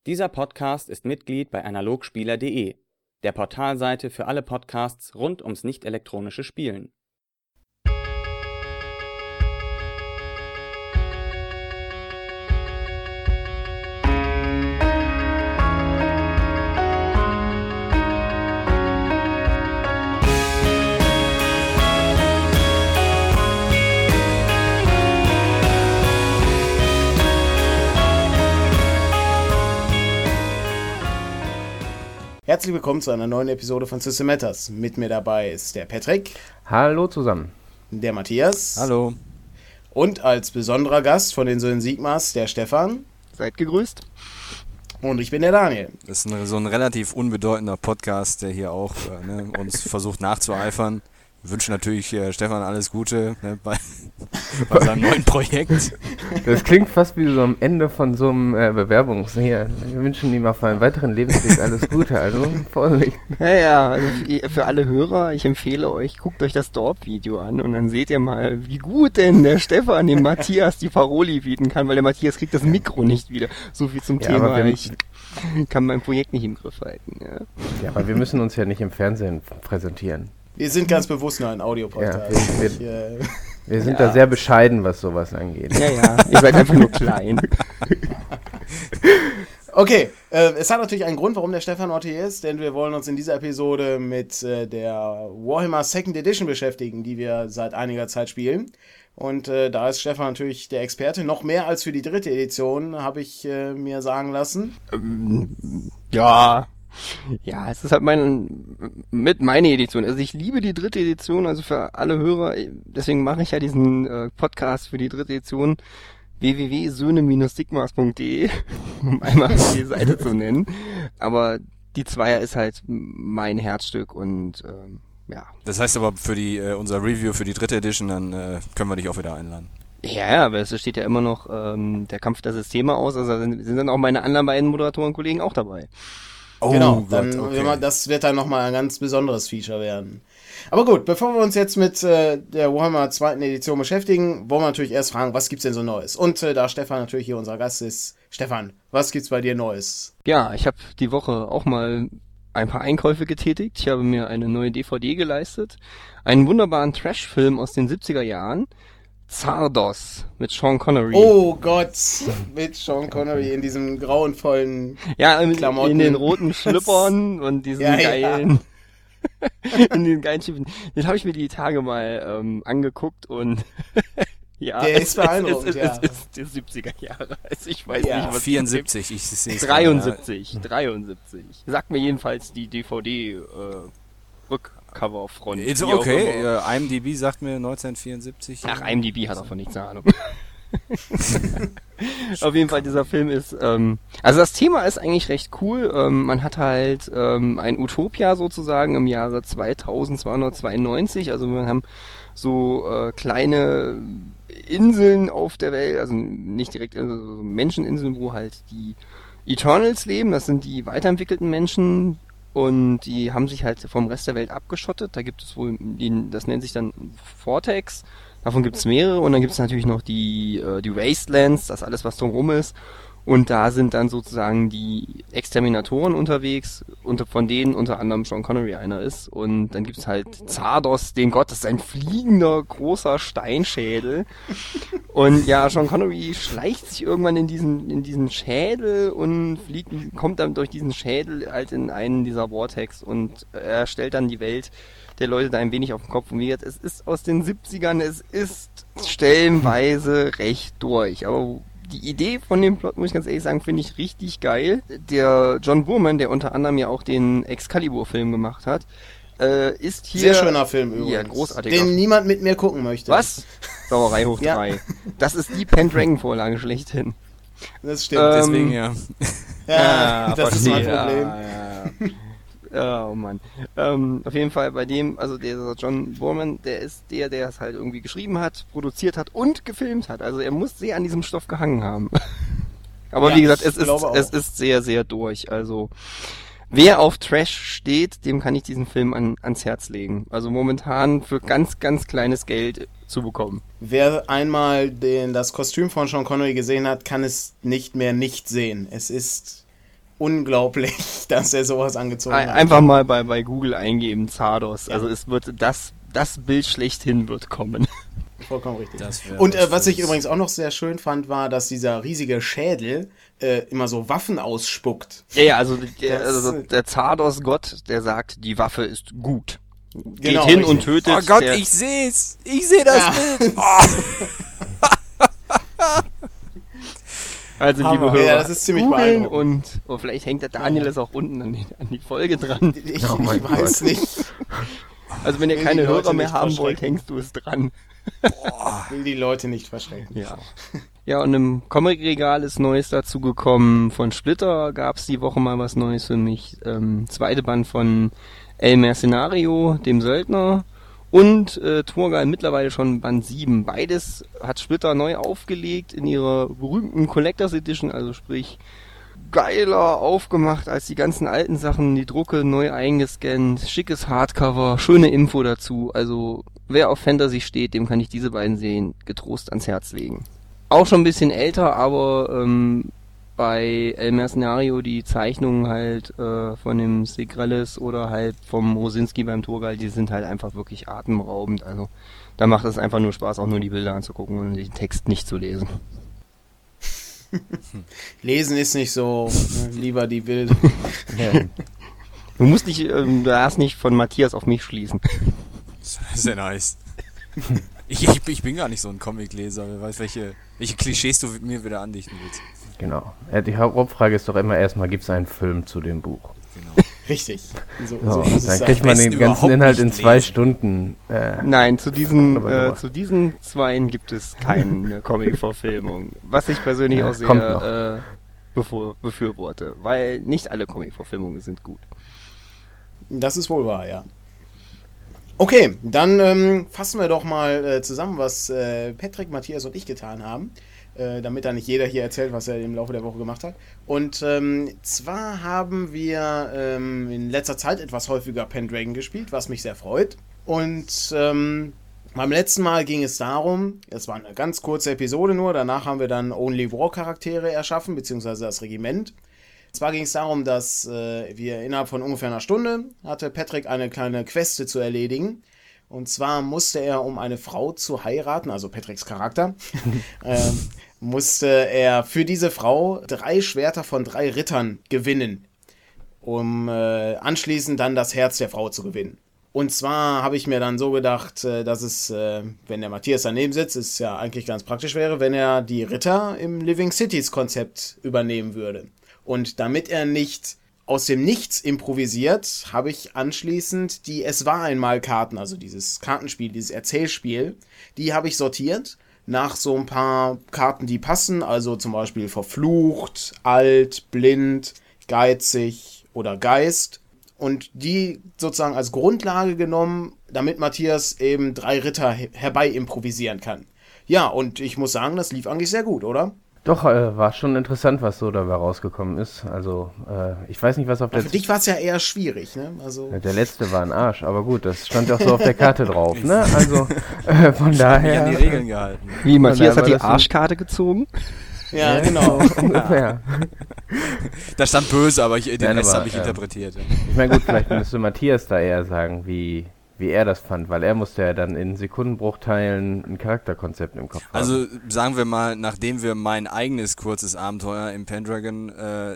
Dieser Podcast ist Mitglied bei analogspieler.de, der Portalseite für alle Podcasts rund ums nicht-elektronische Spielen. Herzlich willkommen zu einer neuen Episode von System Matters. Mit mir dabei ist der Patrick. Hallo zusammen. Der Matthias. Hallo. Und als besonderer Gast von den Söhnen Sigmas, der Stefan. Seid gegrüßt. Und ich bin der Daniel. Das ist so ein relativ unbedeutender Podcast, der hier auch uns versucht nachzueifern. Wir wünschen natürlich Stefan alles Gute bei seinem neuen Projekt. Das klingt fast wie so am Ende von so einem Wir wünschen ihm auf einen weiteren Lebensweg alles Gute, also Vorsicht. Ja, also für alle Hörer, ich empfehle euch, guckt euch das Dorp-Video an und dann seht ihr mal, wie gut denn der Stefan dem Matthias die Paroli bieten kann, weil der Matthias kriegt das Mikro nicht wieder. So viel zum Thema. Ich kann mein Projekt nicht im Griff halten. Ja, aber wir müssen uns ja nicht im Fernsehen präsentieren. Wir sind ganz bewusst nur ein Audioportal. Ja, wir sind da sehr bescheiden, was sowas angeht. Ja, ihr seid einfach nur klein. Okay, es hat natürlich einen Grund, warum der Stefan heute hier ist, denn wir wollen uns in dieser Episode mit der Warhammer Second Edition beschäftigen, die wir seit einiger Zeit spielen. Und da ist Stefan natürlich der Experte, noch mehr als für die dritte Edition, habe ich mir sagen lassen. Ja, es ist halt meine Edition. Also ich liebe die dritte Edition, also für alle Hörer, deswegen mache ich ja diesen Podcast für die dritte Edition, www.söhne-sigmas.de, um einmal die Seite zu nennen. Aber die Zweier ist halt mein Herzstück und ja. Das heißt aber für unser Review für die dritte Edition, dann können wir dich auch wieder einladen. Ja, aber es steht ja immer noch der Kampf der Systeme aus, also sind dann auch meine anderen beiden Moderatorenkollegen auch dabei. Oh, genau, das wird dann nochmal ein ganz besonderes Feature werden. Aber gut, bevor wir uns jetzt mit der Warhammer 2. Edition beschäftigen, wollen wir natürlich erst fragen, was gibt's denn so Neues? Und da Stefan natürlich hier unser Gast ist, Stefan, was gibt's bei dir Neues? Ja, ich habe die Woche auch mal ein paar Einkäufe getätigt. Ich habe mir eine neue DVD geleistet. Einen wunderbaren Trash-Film aus den 70er Jahren. Zardos mit Sean Connery. Oh Gott, mit Sean Connery in diesem grauenvollen Klamotten. In den roten Schlüppern und diesen geilen in den geilen Schiffen. Den habe ich mir die Tage mal angeguckt und ja, der ist beeindruckend, es ist die 70er Jahre. Also ich weiß nicht, was 74, ich sehe es 73. Sagt mir jedenfalls die DVD Rückcoverfront. Ist okay, IMDb sagt mir 1974. Ach, IMDb hat davon nichts Ahnung. Auf jeden Fall, dieser Film ist, also das Thema ist eigentlich recht cool. Man hat halt ein Utopia sozusagen im Jahre 2292. Also wir haben so kleine Inseln auf der Welt, also nicht direkt so Menscheninseln, wo halt die Eternals leben. Das sind die weiterentwickelten Menschen. Und die haben sich halt vom Rest der Welt abgeschottet. Da gibt es wohl, das nennt sich dann Vortex. Davon gibt es mehrere. Und dann gibt es natürlich noch die Wastelands, das alles, was drumherum ist. Und da sind dann sozusagen die Exterminatoren unterwegs, von denen unter anderem Sean Connery einer ist. Und dann gibt es halt Zardos, den Gott, das ist ein fliegender, großer Steinschädel. Und ja, Sean Connery schleicht sich irgendwann in diesen Schädel und kommt dann durch diesen Schädel halt in einen dieser Vortex und er stellt dann die Welt der Leute da ein wenig auf den Kopf. Und wie gesagt, es ist aus den 70ern, es ist stellenweise recht durch, aber die Idee von dem Plot, muss ich ganz ehrlich sagen, finde ich richtig geil. Der John Boorman, der unter anderem ja auch den Excalibur-Film gemacht hat, ist hier... Sehr schöner Film übrigens. Ja, großartig. Den niemand mit mir gucken möchte. Was? Sauerei hoch 3. Das ist die Pendragon-Vorlage schlechthin. Das stimmt. Deswegen ja. Ja, das ist mein Problem. Oh Mann. Auf jeden Fall bei dem, also der John Boorman, der ist der es halt irgendwie geschrieben hat, produziert hat und gefilmt hat. Also er muss sehr an diesem Stoff gehangen haben. Aber ja, wie gesagt, es ist sehr, sehr durch. Also wer auf Trash steht, dem kann ich diesen Film ans Herz legen. Also momentan für ganz, ganz kleines Geld zu bekommen. Wer einmal das Kostüm von Sean Connery gesehen hat, kann es nicht mehr nicht sehen. Es ist unglaublich, dass er sowas angezogen hat. Einfach mal bei Google eingeben, Zardos. Ja. Also es wird das Bild schlechthin wird kommen. Vollkommen richtig. Und was ich übrigens auch noch sehr schön fand, war, dass dieser riesige Schädel immer so Waffen ausspuckt. Ja, also der Zardos-Gott, der sagt, die Waffe ist gut. Genau, geht hin richtig. und tötet. Oh Gott, ich seh's. Ich sehe das Bild. Oh. Also, liebe Hörer, ja, das ist ziemlich googeln beeindruckend. und vielleicht hängt der Daniel es auch unten an die Folge dran. Ich weiß nicht. Also, wenn ihr Will keine die Leute Hörer mehr nicht haben wollt, verschrecken. hängst du es dran. Will die Leute nicht verschrecken. Ja. Ja, und im Comic-Regal ist Neues dazu gekommen. Von Splitter gab's die Woche mal was Neues für mich. Zweite Band von El Mercenario, dem Söldner. Und Torgal mittlerweile schon Band 7. Beides hat Splitter neu aufgelegt in ihrer berühmten Collectors Edition, also sprich geiler aufgemacht als die ganzen alten Sachen, die Drucke neu eingescannt, schickes Hardcover, schöne Info dazu. Also wer auf Fantasy steht, dem kann ich diese beiden Serien getrost ans Herz legen. Auch schon ein bisschen älter, aber bei El Mercenario die Zeichnungen halt von dem Segrelles oder halt vom Rosinski beim Torgal, die sind halt einfach wirklich atemraubend. Also da macht es einfach nur Spaß, auch nur die Bilder anzugucken und den Text nicht zu lesen. Lesen ist nicht so, lieber die Bilder. Du musst nicht, du darfst nicht von Matthias auf mich schließen. Das ist ja nice. Ich bin gar nicht so ein Comicleser. Wer weiß, welche Klischees du mir wieder andichten willst. Genau. Die Hauptfrage ist doch immer erstmal, gibt es einen Film zu dem Buch? Genau. Richtig. So So, muss es dann sein. kriegt man den Besten ganzen überhaupt Inhalt in nicht 2 lesen. Stunden. Nein, zu Aber- diesen zweien gibt es keine Comic-Verfilmung. Was ich persönlich Ja, auch kommt sehr befürworte, weil nicht alle Comic-Verfilmungen sind gut. Das ist wohl wahr, ja. Okay, dann fassen wir doch mal zusammen, was Patrick, Matthias und ich getan haben, damit da nicht jeder hier erzählt, was er im Laufe der Woche gemacht hat. Und zwar haben wir in letzter Zeit etwas häufiger Pendragon gespielt, was mich sehr freut. Und beim letzten Mal ging es darum, es war eine ganz kurze Episode nur, danach haben wir dann Only War Charaktere erschaffen, beziehungsweise das Regiment. Zwar ging es darum, dass wir innerhalb von ungefähr einer Stunde hatte Patrick eine kleine Queste zu erledigen. Und zwar musste er, um eine Frau zu heiraten, also Patricks Charakter, musste er für diese Frau 3 Schwerter von 3 Rittern gewinnen, um anschließend dann das Herz der Frau zu gewinnen. Und zwar habe ich mir dann so gedacht, dass es, wenn der Matthias daneben sitzt, es ja eigentlich ganz praktisch wäre, wenn er die Ritter im Living Cities Konzept übernehmen würde. Und damit er nicht aus dem Nichts improvisiert, habe ich anschließend die Es war einmal Karten, also dieses Kartenspiel, dieses Erzählspiel, die habe ich sortiert nach so ein paar Karten, die passen, also zum Beispiel verflucht, alt, blind, geizig oder Geist. Und die sozusagen als Grundlage genommen, damit Matthias eben 3 Ritter herbei improvisieren kann. Ja, und ich muss sagen, das lief eigentlich sehr gut, oder? Doch, war schon interessant, was so dabei rausgekommen ist. Also, ich weiß nicht, was auf der... Für dich war es ja eher schwierig, ne? Also Der letzte war ein Arsch, aber gut, das stand ja auch so auf der Karte drauf, ne? Also, von Mich daher... an die Regeln gehalten. Wie, Matthias daher hat die war das ein- Arschkarte gezogen? ja, genau. Ungefähr. Da stand böse, aber den Nein, Rest aber, habe ich interpretiert. Ja. Ich meine, gut, vielleicht müsste Matthias da eher sagen, wie er das fand, weil er musste ja dann in Sekundenbruchteilen ein Charakterkonzept im Kopf haben. Also sagen wir mal, nachdem wir mein eigenes kurzes Abenteuer im Pendragon,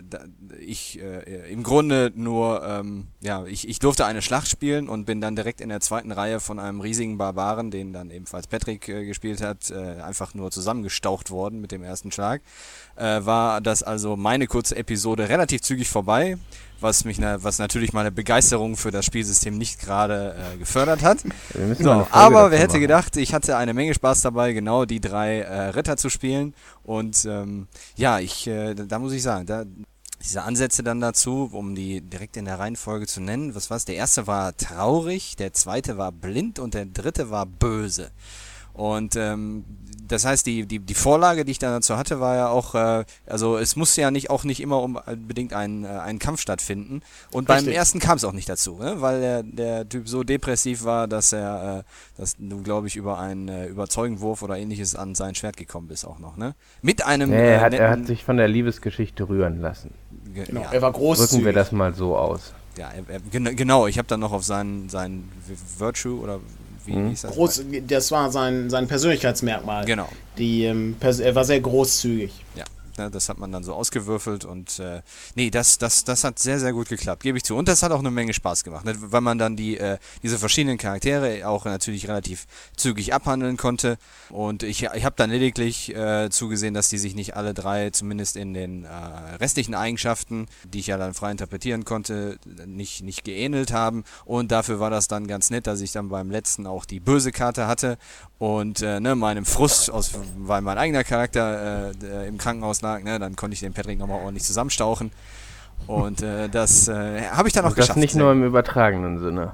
im Grunde nur, ich durfte eine Schlacht spielen und bin dann direkt in der zweiten Reihe von einem riesigen Barbaren, den dann ebenfalls Patrick gespielt hat, einfach nur zusammengestaucht worden mit dem ersten Schlag. War das also meine kurze Episode relativ zügig vorbei, was natürlich meine Begeisterung für das Spielsystem nicht gerade gefördert hat. Wir müssen mal eine So, Folge aber dazu wer hätte machen. gedacht, ich hatte eine Menge Spaß dabei, genau die 3 Ritter zu spielen. Und da muss ich sagen, diese Ansätze dann dazu, um die direkt in der Reihenfolge zu nennen, was war's? Der erste war traurig, der zweite war blind und der dritte war böse. Und das heißt, die Vorlage, die ich dann dazu hatte, war ja auch, also es musste ja nicht immer unbedingt ein Kampf stattfinden. Und beim ersten kam es auch nicht dazu, ne? Weil der Typ so depressiv war, dass du, glaube ich, über einen Überzeugenwurf oder ähnliches an sein Schwert gekommen bist auch noch, ne? Mit einem er hat sich von der Liebesgeschichte rühren lassen. Genau, ja. er war großzügig. Drücken wir das mal so aus. Ja, genau, ich habe dann noch auf sein Virtue oder wie hieß das? Das war sein Persönlichkeitsmerkmal. Genau. Er war sehr großzügig. Ja, das hat man dann so ausgewürfelt und das hat sehr, sehr gut geklappt, gebe ich zu. Und das hat auch eine Menge Spaß gemacht, ne? Weil man dann diese verschiedenen Charaktere auch natürlich relativ zügig abhandeln konnte. Und ich habe dann lediglich zugesehen, dass die sich nicht alle drei, zumindest in den restlichen Eigenschaften, die ich ja dann frei interpretieren konnte, nicht geähnelt haben. Und dafür war das dann ganz nett, dass ich dann beim letzten auch die böse Karte hatte und meinem Frust, weil mein eigener Charakter im Krankenhaus lag, ne, dann konnte ich den Patrick nochmal ordentlich zusammenstauchen. Und das habe ich dann auch geschafft. Das nicht nur im übertragenen Sinne.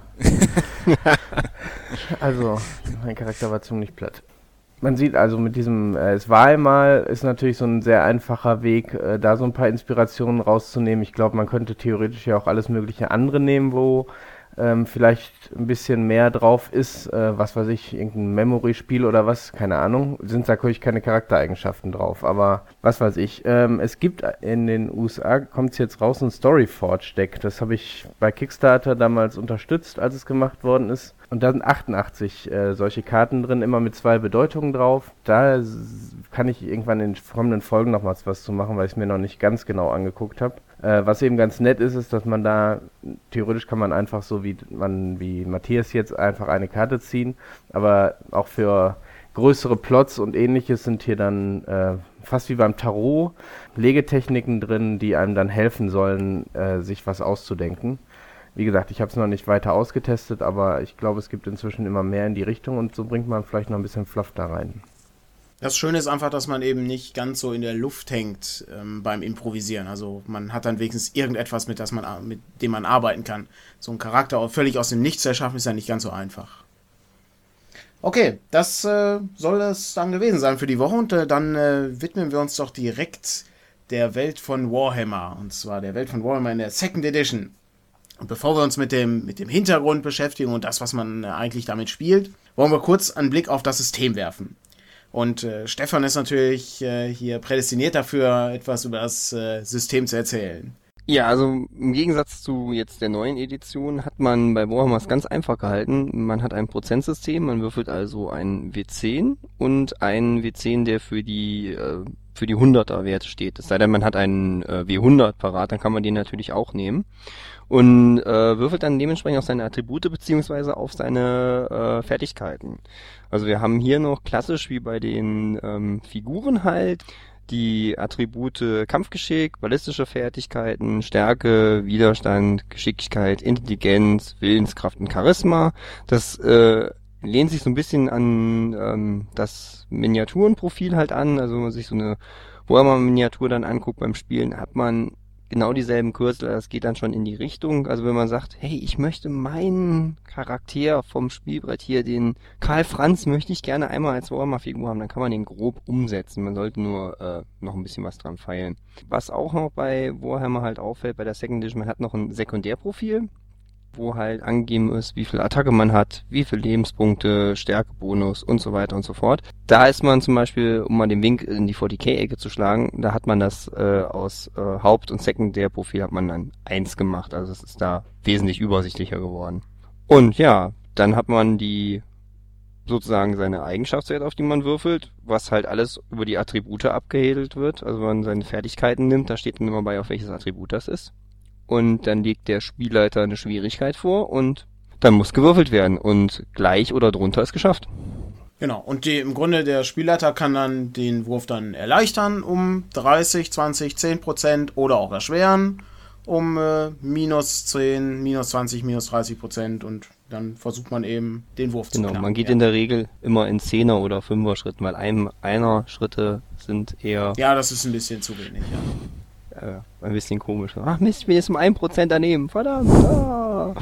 Also, mein Charakter war ziemlich platt. Man sieht also mit diesem, es war einmal, ist natürlich so ein sehr einfacher Weg, da so ein paar Inspirationen rauszunehmen. Ich glaube, man könnte theoretisch ja auch alles mögliche andere nehmen, wo vielleicht ein bisschen mehr drauf ist, was weiß ich, irgendein Memory-Spiel oder was, keine Ahnung, sind da natürlich keine Charaktereigenschaften drauf, aber was weiß ich, es gibt in den USA, kommt es jetzt raus, ein Storyforge-Deck, das habe ich bei Kickstarter damals unterstützt, als es gemacht worden ist, und da sind 88 solche Karten drin, immer mit 2 Bedeutungen drauf. Da kann ich irgendwann in den kommenden Folgen noch mal was zu machen, weil ich es mir noch nicht ganz genau angeguckt habe. Was eben ganz nett ist, dass man da, theoretisch kann man einfach so wie Matthias jetzt einfach eine Karte ziehen, aber auch für größere Plots und ähnliches sind hier dann fast wie beim Tarot Legetechniken drin, die einem dann helfen sollen, sich was auszudenken. Wie gesagt, ich habe es noch nicht weiter ausgetestet, aber ich glaube, es gibt inzwischen immer mehr in die Richtung und so bringt man vielleicht noch ein bisschen Fluff da rein. Das Schöne ist einfach, dass man eben nicht ganz so in der Luft hängt beim Improvisieren. Also man hat dann wenigstens irgendetwas, mit dem man arbeiten kann. So ein Charakter auch völlig aus dem Nichts zu erschaffen, ist ja nicht ganz so einfach. Okay, das soll es dann gewesen sein für die Woche und dann widmen wir uns doch direkt der Welt von Warhammer. Und zwar der Welt von Warhammer in der Second Edition. Und bevor wir uns mit dem Hintergrund beschäftigen und das, was man eigentlich damit spielt, wollen wir kurz einen Blick auf das System werfen. Und Stefan ist natürlich hier prädestiniert dafür, etwas über das System zu erzählen. Ja, also im Gegensatz zu jetzt der neuen Edition hat man bei Warhammer es ganz einfach gehalten. Man hat ein Prozentsystem, man würfelt also einen W10 und einen W10, der für die 100er-Werte steht. Es sei denn, man hat einen W100 parat, dann kann man den natürlich auch nehmen. Und würfelt dann dementsprechend auf seine Attribute beziehungsweise auf seine Fertigkeiten. Also wir haben hier noch klassisch wie bei den Figuren halt die Attribute Kampfgeschick, ballistische Fertigkeiten, Stärke, Widerstand, Geschicklichkeit, Intelligenz, Willenskraft und Charisma. Das lehnt sich so ein bisschen an das Miniaturenprofil halt an. Also wenn man sich so eine Warhammer-Miniatur dann anguckt beim Spielen, hat man genau dieselben Kürzel, das geht dann schon in die Richtung. Also wenn man sagt, hey, ich möchte meinen Charakter vom Spielbrett hier, den Karl Franz, möchte ich gerne einmal als Warhammer-Figur haben, dann kann man den grob umsetzen. Man sollte nur noch ein bisschen was dran feilen. Was auch noch bei Warhammer halt auffällt, bei der Second Edition, man hat noch ein Sekundärprofil, wo halt angegeben ist, wie viel Attacke man hat, wie viel Lebenspunkte, Stärkebonus und so weiter und so fort. Da ist man zum Beispiel, um mal den Wink in die 40k-Ecke zu schlagen, da hat man das aus Haupt- und Sekundärprofil hat man dann 1 gemacht. Also es ist da wesentlich übersichtlicher geworden. Und ja, dann hat man sozusagen seine Eigenschaftswerte, auf die man würfelt, was halt alles über die Attribute abgehedelt wird. Also wenn man seine Fertigkeiten nimmt, da steht dann immer bei, auf welches Attribut das ist. Und dann legt der Spielleiter eine Schwierigkeit vor und dann muss gewürfelt werden. Und gleich oder drunter ist geschafft. Genau, und im Grunde der Spielleiter kann dann den Wurf dann erleichtern um 30, 20, 10% oder auch erschweren um minus 10, minus 20, minus 30% und dann versucht man eben den Wurf zu knacken. Genau, man geht in der Regel immer in 10er oder 5er Schritten, weil einer Schritte sind eher... Ja, das ist ein bisschen zu wenig, ja. ein bisschen komisch. Ach Mist, ich bin jetzt um 1% daneben. Verdammt. Ah.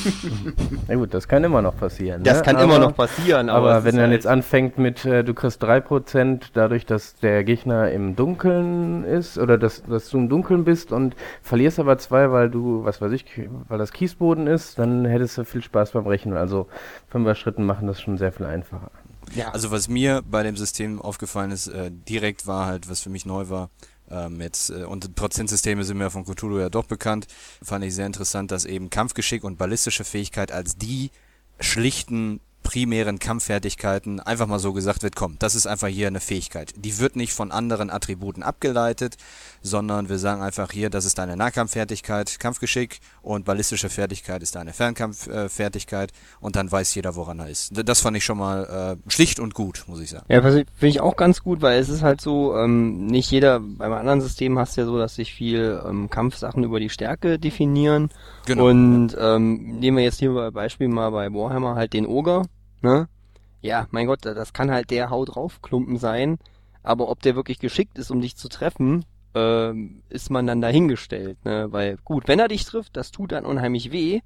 Na gut, das kann immer noch passieren. Das ne? kann immer noch passieren. Aber es wenn ist dann halt- jetzt anfängt mit, du kriegst 3%, dadurch, dass der Gegner im Dunkeln ist, oder dass du im Dunkeln bist und verlierst aber 2, weil du, was weiß ich, weil das Kiesboden ist, dann hättest du viel Spaß beim Rechnen. Also 5er-Schritten machen das schon sehr viel einfacher. Ja. Also was mir bei dem System aufgefallen ist, direkt war halt, was für mich neu war, und Prozentsysteme sind mir von Cthulhu ja doch bekannt, fand ich sehr interessant, dass eben Kampfgeschick und ballistische Fähigkeit als die schlichten primären Kampffertigkeiten einfach mal so gesagt wird, komm, das ist einfach hier eine Fähigkeit. Die wird nicht von anderen Attributen abgeleitet, sondern wir sagen einfach hier, das ist deine Nahkampffertigkeit, Kampfgeschick, und ballistische Fertigkeit ist deine Fernkampffertigkeit, und dann weiß jeder, woran er ist. Das fand ich schon mal schlicht und gut, muss ich sagen. Ja, finde ich auch ganz gut, weil es ist halt so, nicht jeder, beim anderen System hast du ja so, dass sich viel Kampfsachen über die Stärke definieren. Genau. Und nehmen wir jetzt hier bei Beispiel mal bei Warhammer halt den Ogre, ne? Ja, mein Gott, das kann halt der Hau drauf Klumpen sein, aber ob der wirklich geschickt ist, um dich zu treffen, ist man dann dahingestellt, ne? Weil gut, wenn er dich trifft, das tut dann unheimlich weh,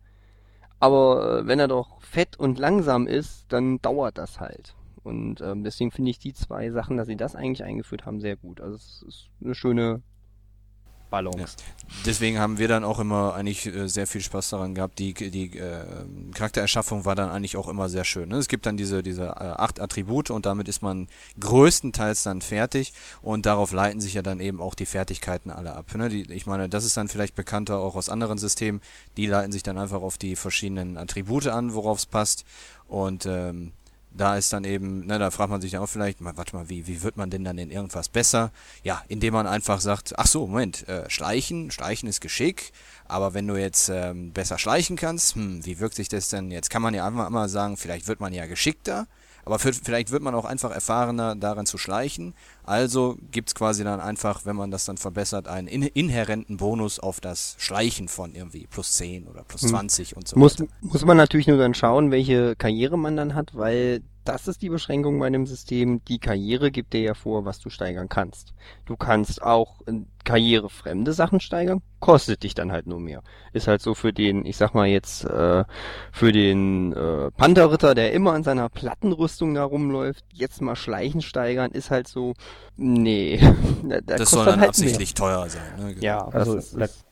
aber wenn er doch fett und langsam ist, dann dauert das halt. Und deswegen finde ich die zwei Sachen, dass sie das eigentlich eingeführt haben, sehr gut. Also es ist eine schöne Balance. Ja. Deswegen haben wir dann auch immer eigentlich sehr viel Spaß daran gehabt. Die Charaktererschaffung war dann eigentlich auch immer sehr schön. Ne? Es gibt dann diese 8 Attribute, und damit ist man größtenteils dann fertig, und darauf leiten sich ja dann eben auch die Fertigkeiten alle ab. Ne? Ich meine, das ist dann vielleicht bekannter auch aus anderen Systemen. Die leiten sich dann einfach auf die verschiedenen Attribute an, worauf es passt, und da ist dann eben, ne, da fragt man sich dann auch vielleicht, warte mal, wie wird man denn dann in irgendwas besser? Ja, indem man einfach sagt, ach so, Moment, Schleichen ist Geschick, aber wenn du jetzt besser schleichen kannst, wie wirkt sich das denn? Jetzt kann man ja einfach mal sagen, vielleicht wird man ja geschickter, aber vielleicht wird man auch einfach erfahrener darin zu schleichen. Also gibt es quasi dann einfach, wenn man das dann verbessert, einen inhärenten Bonus auf das Schleichen von irgendwie plus 10 oder plus 20 und so weiter. Muss man natürlich nur dann schauen, welche Karriere man dann hat, weil das ist die Beschränkung bei dem System. Die Karriere gibt dir ja vor, was du steigern kannst. Du kannst auch karrierefremde Sachen steigern, kostet dich dann halt nur mehr. Ist halt so für den, ich sag mal jetzt, für den Pantherritter, der immer in seiner Plattenrüstung da rumläuft, jetzt mal Schleichen steigern, ist halt so, nee. Das soll dann halt absichtlich teuer sein. Ne? Ja, Also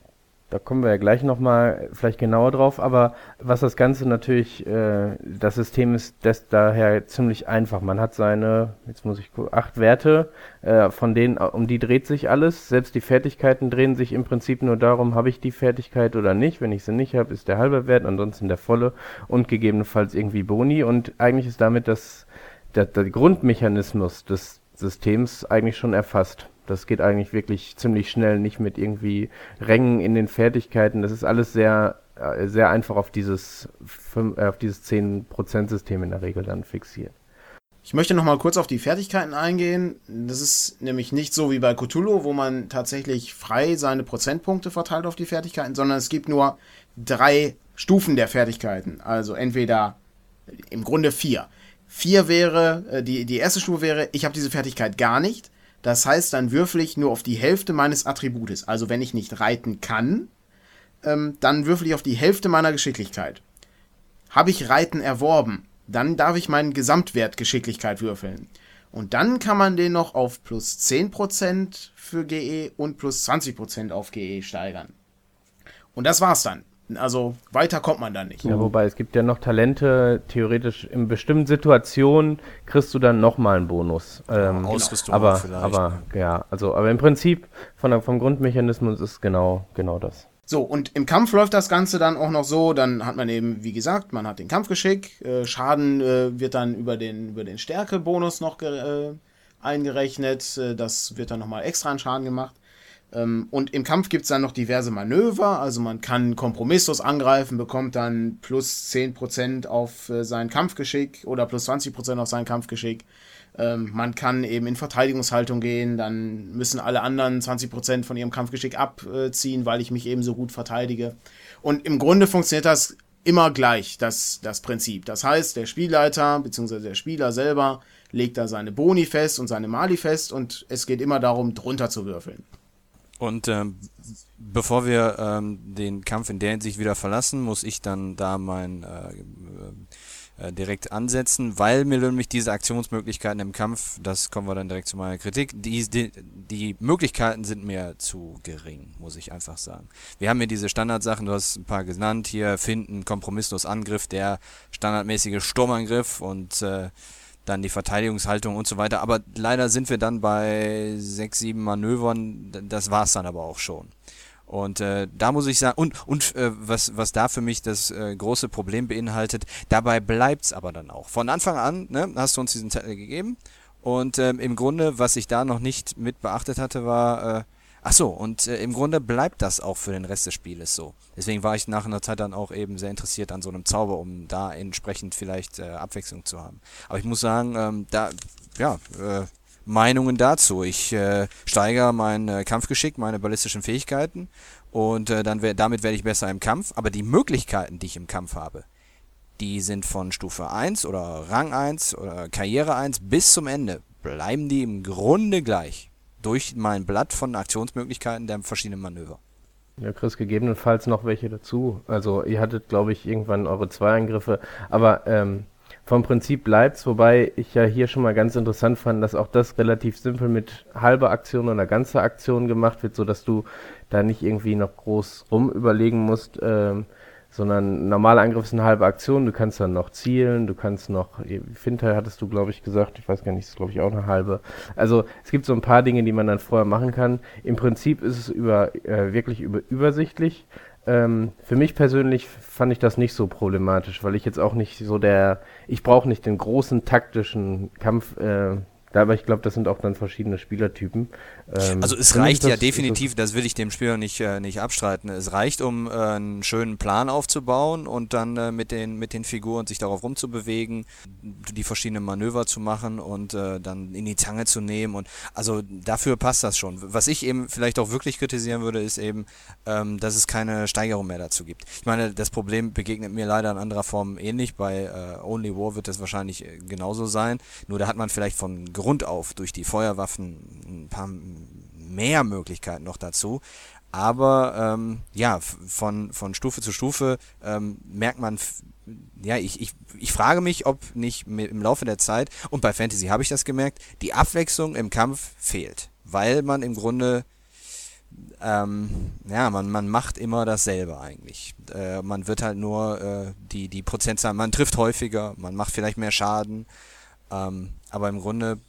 da kommen wir ja gleich nochmal vielleicht genauer drauf, aber was das Ganze natürlich, das System ist daher ziemlich einfach. Man hat seine, jetzt muss ich gucken, 8 Werte, von denen, um die dreht sich alles. Selbst die Fertigkeiten drehen sich im Prinzip nur darum, habe ich die Fertigkeit oder nicht. Wenn ich sie nicht habe, ist der halbe Wert, ansonsten der volle und gegebenenfalls irgendwie Boni. Und eigentlich ist damit der Grundmechanismus des Systems eigentlich schon erfasst. Das geht eigentlich wirklich ziemlich schnell, nicht mit irgendwie Rängen in den Fertigkeiten. Das ist alles sehr, sehr einfach auf dieses 10%-System in der Regel dann fixiert. Ich möchte noch mal kurz auf die Fertigkeiten eingehen. Das ist nämlich nicht so wie bei Cthulhu, wo man tatsächlich frei seine Prozentpunkte verteilt auf die Fertigkeiten, sondern es gibt nur 3 Stufen der Fertigkeiten. Also entweder im Grunde 4. 4 wäre, die erste Stufe wäre, ich habe diese Fertigkeit gar nicht. Das heißt, dann würfel ich nur auf die Hälfte meines Attributes. Also wenn ich nicht reiten kann, dann würfel ich auf die Hälfte meiner Geschicklichkeit. Habe ich Reiten erworben, dann darf ich meinen Gesamtwert Geschicklichkeit würfeln. Und dann kann man den noch auf plus 10% für GE und plus 20% auf GE steigern. Und das war's dann. Also weiter kommt man dann nicht. Ja, wobei es gibt ja noch Talente, theoretisch in bestimmten Situationen kriegst du dann nochmal einen Bonus. Ausrüstung vielleicht. Aber im Prinzip vom Grundmechanismus ist genau das. So, und im Kampf läuft das Ganze dann auch noch so, dann hat man eben, wie gesagt, man hat den Kampfgeschick, Schaden wird dann über den Stärkebonus noch eingerechnet, das wird dann nochmal extra an Schaden gemacht. Und im Kampf gibt es dann noch diverse Manöver, also man kann kompromisslos angreifen, bekommt dann plus 10% auf sein Kampfgeschick oder plus 20% auf sein Kampfgeschick. Man kann eben in Verteidigungshaltung gehen, dann müssen alle anderen 20% von ihrem Kampfgeschick abziehen, weil ich mich eben so gut verteidige. Und im Grunde funktioniert das immer gleich, das Prinzip. Das heißt, der Spielleiter bzw. der Spieler selber legt da seine Boni fest und seine Mali fest und es geht immer darum, drunter zu würfeln. Und bevor wir den Kampf in der Hinsicht wieder verlassen, muss ich dann da direkt ansetzen, weil mir nämlich diese Aktionsmöglichkeiten im Kampf, das kommen wir dann direkt zu meiner Kritik, die Möglichkeiten sind mir zu gering, muss ich einfach sagen. Wir haben hier diese Standardsachen, du hast ein paar genannt, hier finden, kompromisslos Angriff, der standardmäßige Sturmangriff und dann die Verteidigungshaltung und so weiter, aber leider sind wir dann bei 6, 7 Manövern, das war's dann aber auch schon. Und da muss ich sagen, was da für mich das große Problem beinhaltet, dabei bleibt's aber dann auch. Von Anfang an, ne, hast du uns diesen Zettel gegeben und im Grunde, was ich da noch nicht mit beachtet hatte, war, im Grunde bleibt das auch für den Rest des Spieles so. Deswegen war ich nach einer Zeit dann auch eben sehr interessiert an so einem Zauber, um da entsprechend vielleicht Abwechslung zu haben. Aber ich muss sagen, Meinungen dazu. Ich steigere mein Kampfgeschick, meine ballistischen Fähigkeiten und damit werde ich besser im Kampf. Aber die Möglichkeiten, die ich im Kampf habe, die sind von Stufe 1 oder Rang 1 oder Karriere 1 bis zum Ende, bleiben die im Grunde gleich. Durch mein Blatt von Aktionsmöglichkeiten der verschiedenen Manöver. Ja, Chris, gegebenenfalls noch welche dazu. Also ihr hattet, glaube ich, irgendwann eure 2 Angriffe, aber vom Prinzip bleibt's, wobei ich ja hier schon mal ganz interessant fand, dass auch das relativ simpel mit halber Aktion oder ganzer Aktion gemacht wird, sodass du da nicht irgendwie noch groß rumüberlegen musst, sondern normaler Angriff ist eine halbe Aktion, du kannst dann noch zielen, du kannst noch, Finter hattest du, glaube ich, gesagt, ich weiß gar nicht, ist glaube ich auch eine halbe. Also es gibt so ein paar Dinge, die man dann vorher machen kann. Im Prinzip ist es wirklich übersichtlich. Für mich persönlich fand ich das nicht so problematisch, weil ich jetzt auch nicht so ich brauche nicht den großen taktischen Kampf, aber ich glaube, das sind auch dann verschiedene Spielertypen. Also es reicht ja definitiv, das will ich dem Spieler nicht abstreiten, es reicht, um einen schönen Plan aufzubauen und dann mit den Figuren sich darauf rumzubewegen, die verschiedenen Manöver zu machen und dann in die Zange zu nehmen und also dafür passt das schon. Was ich eben vielleicht auch wirklich kritisieren würde, ist eben, dass es keine Steigerung mehr dazu gibt. Ich meine, das Problem begegnet mir leider in anderer Form ähnlich, bei Only War wird das wahrscheinlich genauso sein, nur da hat man vielleicht von Grund auf durch die Feuerwaffen ein paar mehr Möglichkeiten noch dazu. Aber von Stufe zu Stufe merkt man, ich frage mich, ob nicht im Laufe der Zeit, und bei Fantasy habe ich das gemerkt, die Abwechslung im Kampf fehlt. Weil man im Grunde, man macht immer dasselbe eigentlich. Man wird halt nur die Prozentzahl, man trifft häufiger, man macht vielleicht mehr Schaden. Aber im Grunde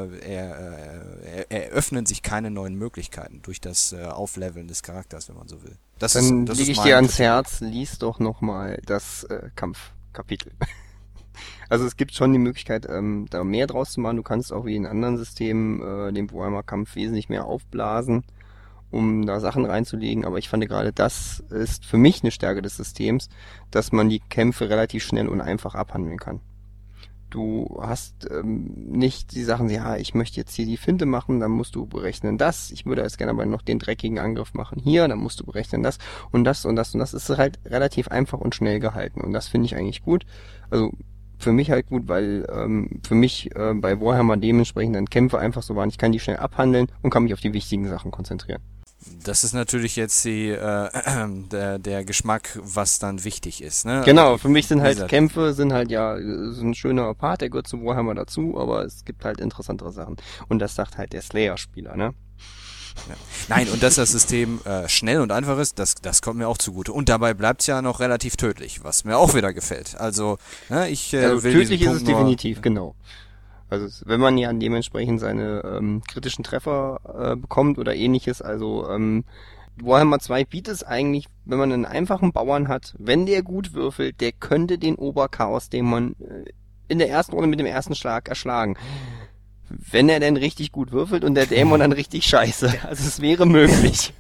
eröffnen sich keine neuen Möglichkeiten durch das Aufleveln des Charakters, wenn man so will. Dann lege ich dir ans Herz, lies doch nochmal das Kampfkapitel. Also es gibt schon die Möglichkeit, da mehr draus zu machen. Du kannst auch wie in anderen Systemen den Warhammer-Kampf wesentlich mehr aufblasen, um da Sachen reinzulegen. Aber ich fand gerade, das ist für mich eine Stärke des Systems, dass man die Kämpfe relativ schnell und einfach abhandeln kann. Du hast nicht die Sachen, ich möchte jetzt hier die Finte machen, dann musst du berechnen das. Ich würde jetzt gerne aber noch den dreckigen Angriff machen hier, dann musst du berechnen das und das und das und das. Ist halt relativ einfach und schnell gehalten und das finde ich eigentlich gut. Also für mich halt gut, weil für mich bei Warhammer dementsprechend dann Kämpfe einfach so waren. Ich kann die schnell abhandeln und kann mich auf die wichtigen Sachen konzentrieren. Das ist natürlich jetzt der Geschmack, was dann wichtig ist, ne? Genau, für mich sind halt Kämpfe, so ein schöner Part, der gehört zu Warhammer dazu, aber es gibt halt interessantere Sachen. Und das sagt halt der Slayer-Spieler, ne? Ja. Nein, und dass das System schnell und einfach ist, das kommt mir auch zugute. Und dabei bleibt es ja noch relativ tödlich, was mir auch wieder gefällt. Also, will tödlich ist es definitiv, genau. Also wenn man ja dementsprechend seine kritischen Treffer bekommt oder ähnliches, also Warhammer 2 bietet es eigentlich, wenn man einen einfachen Bauern hat, wenn der gut würfelt, der könnte den Oberchaos-Dämon in der ersten Runde mit dem ersten Schlag erschlagen. Wenn er denn richtig gut würfelt und der Dämon dann richtig scheiße. Also es wäre möglich.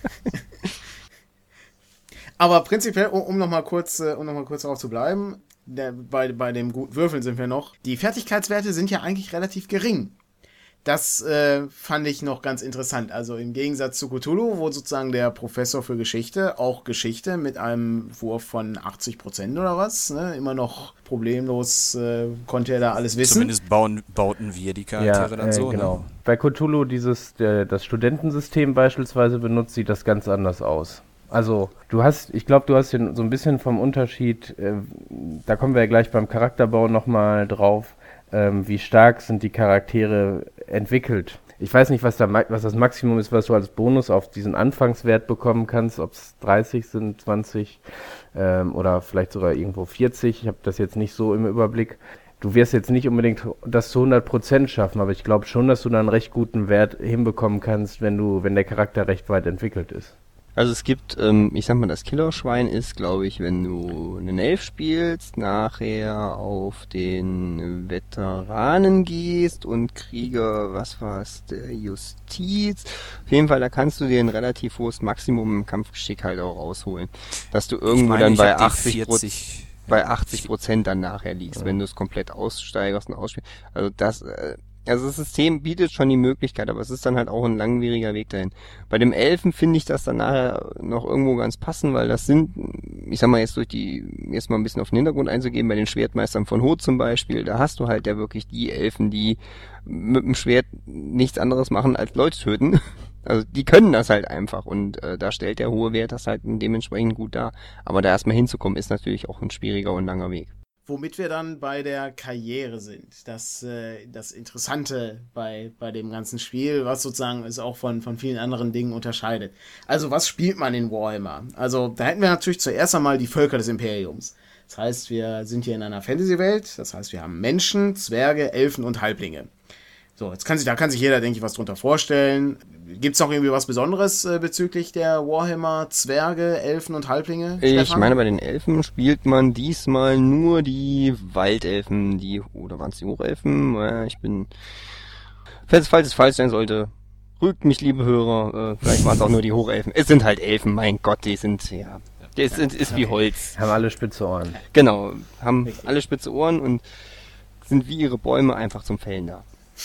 Aber prinzipiell, um nochmal kurz darauf zu bleiben, bei dem guten Würfeln sind wir noch. Die Fertigkeitswerte sind ja eigentlich relativ gering. Das fand ich noch ganz interessant. Also im Gegensatz zu Cthulhu, wo sozusagen der Professor für Geschichte auch Geschichte mit einem Wurf von 80% oder was, ne, immer noch problemlos konnte er da alles wissen. Zumindest bauten wir die Charaktere dann so. Genau. Ne? Bei Cthulhu das Studentensystem beispielsweise benutzt, sieht das ganz anders aus. Also ich glaube, du hast hier so ein bisschen vom Unterschied, da kommen wir ja gleich beim Charakterbau nochmal drauf, wie stark sind die Charaktere entwickelt. Ich weiß nicht, was das Maximum ist, was du als Bonus auf diesen Anfangswert bekommen kannst, ob es 30 sind, 20 oder vielleicht sogar irgendwo 40. Ich habe das jetzt nicht so im Überblick. Du wirst jetzt nicht unbedingt das zu 100% schaffen, aber ich glaube schon, dass du da einen recht guten Wert hinbekommen kannst, wenn der Charakter recht weit entwickelt ist. Also es gibt, ich sag mal, das Killerschwein ist, glaube ich, wenn du einen Elf spielst, nachher auf den Veteranen gehst und Krieger, was war's, der Justiz. Auf jeden Fall, da kannst du dir ein relativ hohes Maximum im Kampfgeschick halt auch rausholen. Dass du irgendwo dann bei 80% dann nachher liegst, wenn du es komplett aussteigerst und ausspielst. Also das System bietet schon die Möglichkeit, aber es ist dann halt auch ein langwieriger Weg dahin. Bei dem Elfen finde ich das dann nachher noch irgendwo ganz passend, weil das sind, ich sag mal jetzt jetzt mal ein bisschen auf den Hintergrund einzugehen, bei den Schwertmeistern von Hoth zum Beispiel, da hast du halt ja wirklich die Elfen, die mit dem Schwert nichts anderes machen als Leute töten. Also die können das halt einfach und da stellt der hohe Wert das halt dementsprechend gut dar. Aber da erstmal hinzukommen, ist natürlich auch ein schwieriger und langer Weg. Womit wir dann bei der Karriere sind. Das Interessante bei dem ganzen Spiel, was sozusagen es auch von vielen anderen Dingen unterscheidet. Also was spielt man in Warhammer? Also da hätten wir natürlich zuerst einmal die Völker des Imperiums. Das heißt, wir sind hier in einer Fantasy-Welt. Das heißt, wir haben Menschen, Zwerge, Elfen und Halblinge. So, da kann sich jeder, denke ich, was drunter vorstellen. Gibt es noch irgendwie was Besonderes bezüglich der Warhammer Zwerge, Elfen und Halblinge? Ich Stefan? meine, bei den Elfen spielt man diesmal nur die Waldelfen, oder waren es die Hochelfen? Falls es falsch sein sollte, rügt mich, liebe Hörer, vielleicht waren es auch nur die Hochelfen. Es sind halt Elfen, mein Gott, die sind, ja, ist wie Holz. Haben alle spitze Ohren. Genau, haben alle spitze Ohren und sind wie ihre Bäume einfach zum Fällen da.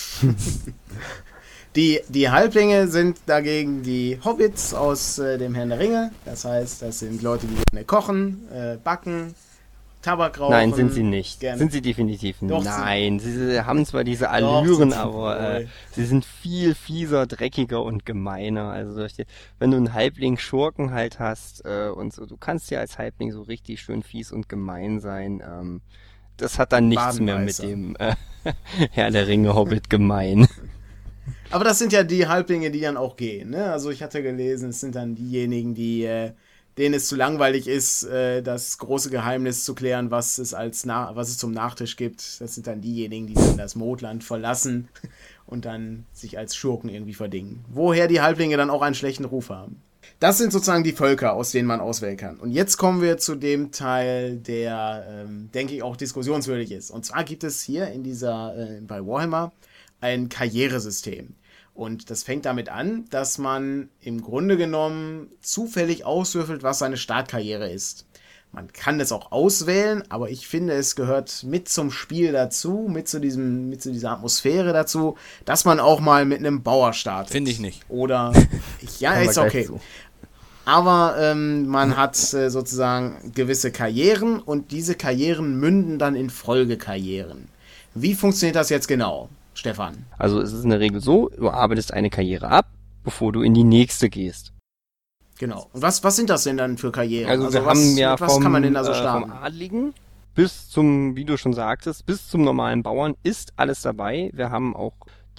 Die Halblinge sind dagegen die Hobbits aus dem Herrn der Ringe. Das heißt, das sind Leute, die gerne kochen, backen, Tabak rauchen. Nein, sind sie nicht. Gerne. Sind sie definitiv Doch, nein. Sie haben zwar diese Doch, Allüren, sind sie aber wohl. sie sind viel fieser, dreckiger und gemeiner. Also wenn du einen Halbling Schurken halt hast und so, du kannst ja als Halbling so richtig schön fies und gemein sein. Das hat dann nichts mehr mit dem Herr der Ringe Hobbit gemein. Aber das sind ja die Halblinge, die dann auch gehen. Ne? Also ich hatte gelesen, es sind dann diejenigen, denen es zu langweilig ist, das große Geheimnis zu klären, was es zum Nachtisch gibt. Das sind dann diejenigen, die dann das Mondland verlassen und dann sich als Schurken irgendwie verdingen. Woher die Halblinge dann auch einen schlechten Ruf haben. Das sind sozusagen die Völker, aus denen man auswählen kann. Und jetzt kommen wir zu dem Teil, der, denke ich, auch diskussionswürdig ist. Und zwar gibt es hier bei Warhammer ein Karrieresystem. Und das fängt damit an, dass man im Grunde genommen zufällig auswürfelt, was seine Startkarriere ist. Man kann das auch auswählen, aber ich finde, es gehört mit zum Spiel dazu, mit zu dieser Atmosphäre dazu, dass man auch mal mit einem Bauer startet. Finde ich nicht. Oder, ja, ist okay. Aber man hat sozusagen gewisse Karrieren und diese Karrieren münden dann in Folgekarrieren. Wie funktioniert das jetzt genau, Stefan? Also es ist in der Regel so, du arbeitest eine Karriere ab, bevor du in die nächste gehst. Genau. Und was sind das denn dann für Karrieren? Also wir haben ja was kann man denn da so vom starten? Adligen bis zum, wie du schon sagtest, bis zum normalen Bauern ist alles dabei. Wir haben auch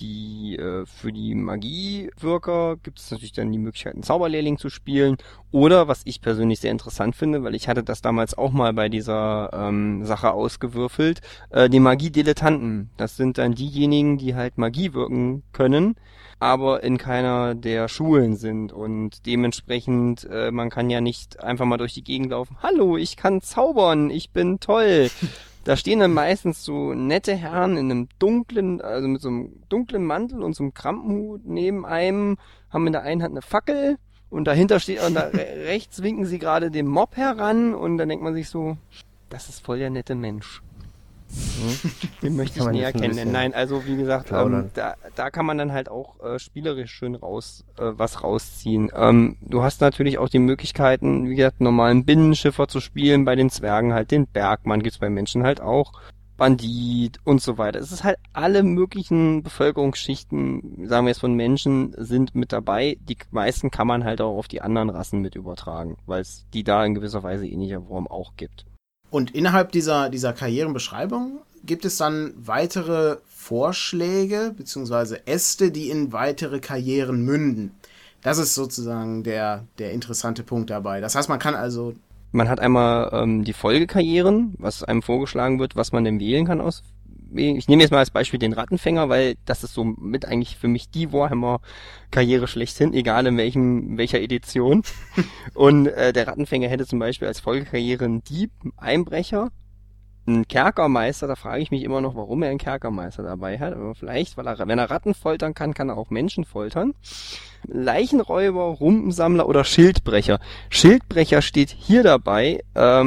für die Magiewirker gibt es natürlich dann die Möglichkeit, einen Zauberlehrling zu spielen. Oder, was ich persönlich sehr interessant finde, weil ich hatte das damals auch mal bei dieser Sache ausgewürfelt, die Magiedilettanten. Das sind dann diejenigen, die halt Magie wirken können, aber in keiner der Schulen sind. Und dementsprechend, man kann ja nicht einfach mal durch die Gegend laufen. Hallo, ich kann zaubern, ich bin toll. Da stehen dann meistens so nette Herren in einem also mit so einem dunklen Mantel und so einem Krampenhut neben einem, haben in der einen Hand eine Fackel und dahinter steht, und da rechts winken sie gerade den Mob heran und dann denkt man sich so, das ist voll der nette Mensch. Den möchte ich Kann man näher jetzt ein kennenlernen. bisschen Nein, also wie gesagt, plaudern. da kann man dann halt auch spielerisch schön was rausziehen. Du hast natürlich auch die Möglichkeiten, wie gesagt, normalen Binnenschiffer zu spielen, bei den Zwergen halt den Bergmann, gibt's bei Menschen halt auch, Bandit und so weiter. Es ist halt alle möglichen Bevölkerungsschichten, sagen wir jetzt von Menschen, sind mit dabei. Die meisten kann man halt auch auf die anderen Rassen mit übertragen, weil es die da in gewisser Weise ähnlicher Form auch gibt. Und innerhalb dieser Karrierenbeschreibung gibt es dann weitere Vorschläge bzw. Äste, die in weitere Karrieren münden. Das ist sozusagen der interessante Punkt dabei. Das heißt, man kann also... Man hat einmal die Folgekarrieren, was einem vorgeschlagen wird, was man denn wählen kann aus. Ich nehme jetzt mal als Beispiel den Rattenfänger, weil das ist so mit eigentlich für mich die Warhammer-Karriere schlechthin, egal in welcher Edition. Und der Rattenfänger hätte zum Beispiel als Folgekarriere einen Dieb, einen Einbrecher, einen Kerkermeister. Da frage ich mich immer noch, warum er einen Kerkermeister dabei hat. Aber vielleicht, weil wenn er Ratten foltern kann, kann er auch Menschen foltern. Leichenräuber, Rumpensammler oder Schildbrecher. Schildbrecher steht hier dabei.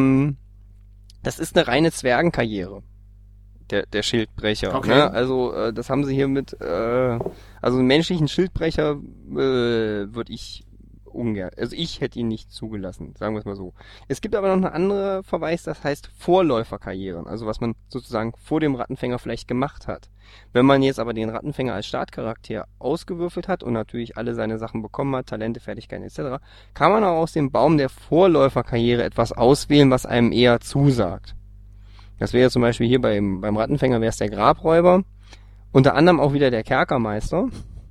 Das ist eine reine Zwergenkarriere. Der Schildbrecher. Okay. Ne? Also das haben sie hier mit, also einen menschlichen Schildbrecher würde ich ungern, also ich hätte ihn nicht zugelassen, sagen wir es mal so. Es gibt aber noch eine andere Verweis, das heißt Vorläuferkarrieren, also was man sozusagen vor dem Rattenfänger vielleicht gemacht hat. Wenn man jetzt aber den Rattenfänger als Startcharakter ausgewürfelt hat und natürlich alle seine Sachen bekommen hat, Talente, Fertigkeiten etc., kann man auch aus dem Baum der Vorläuferkarriere etwas auswählen, was einem eher zusagt. Das wäre zum Beispiel hier beim Rattenfänger wäre es der Grabräuber, unter anderem auch wieder der Kerkermeister,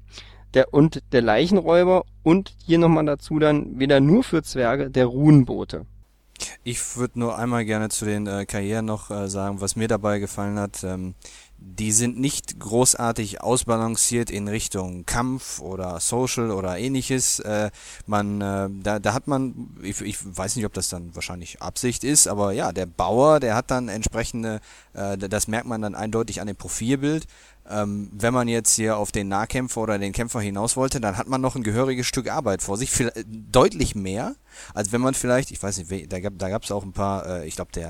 der Leichenräuber und hier nochmal dazu dann wieder nur für Zwerge der Runenbote. Ich würde nur einmal gerne zu den Karrieren noch sagen, was mir dabei gefallen hat. Die sind nicht großartig ausbalanciert in Richtung Kampf oder Social oder ähnliches. Da hat man, ich weiß nicht, ob das dann wahrscheinlich Absicht ist, aber ja, der Bauer, der hat dann entsprechende, das merkt man dann eindeutig an dem Profilbild. Wenn man jetzt hier auf den Nahkämpfer oder den Kämpfer hinaus wollte, dann hat man noch ein gehöriges Stück Arbeit vor sich, deutlich mehr, als wenn man vielleicht, ich weiß nicht, da gab es auch ein paar, ich glaube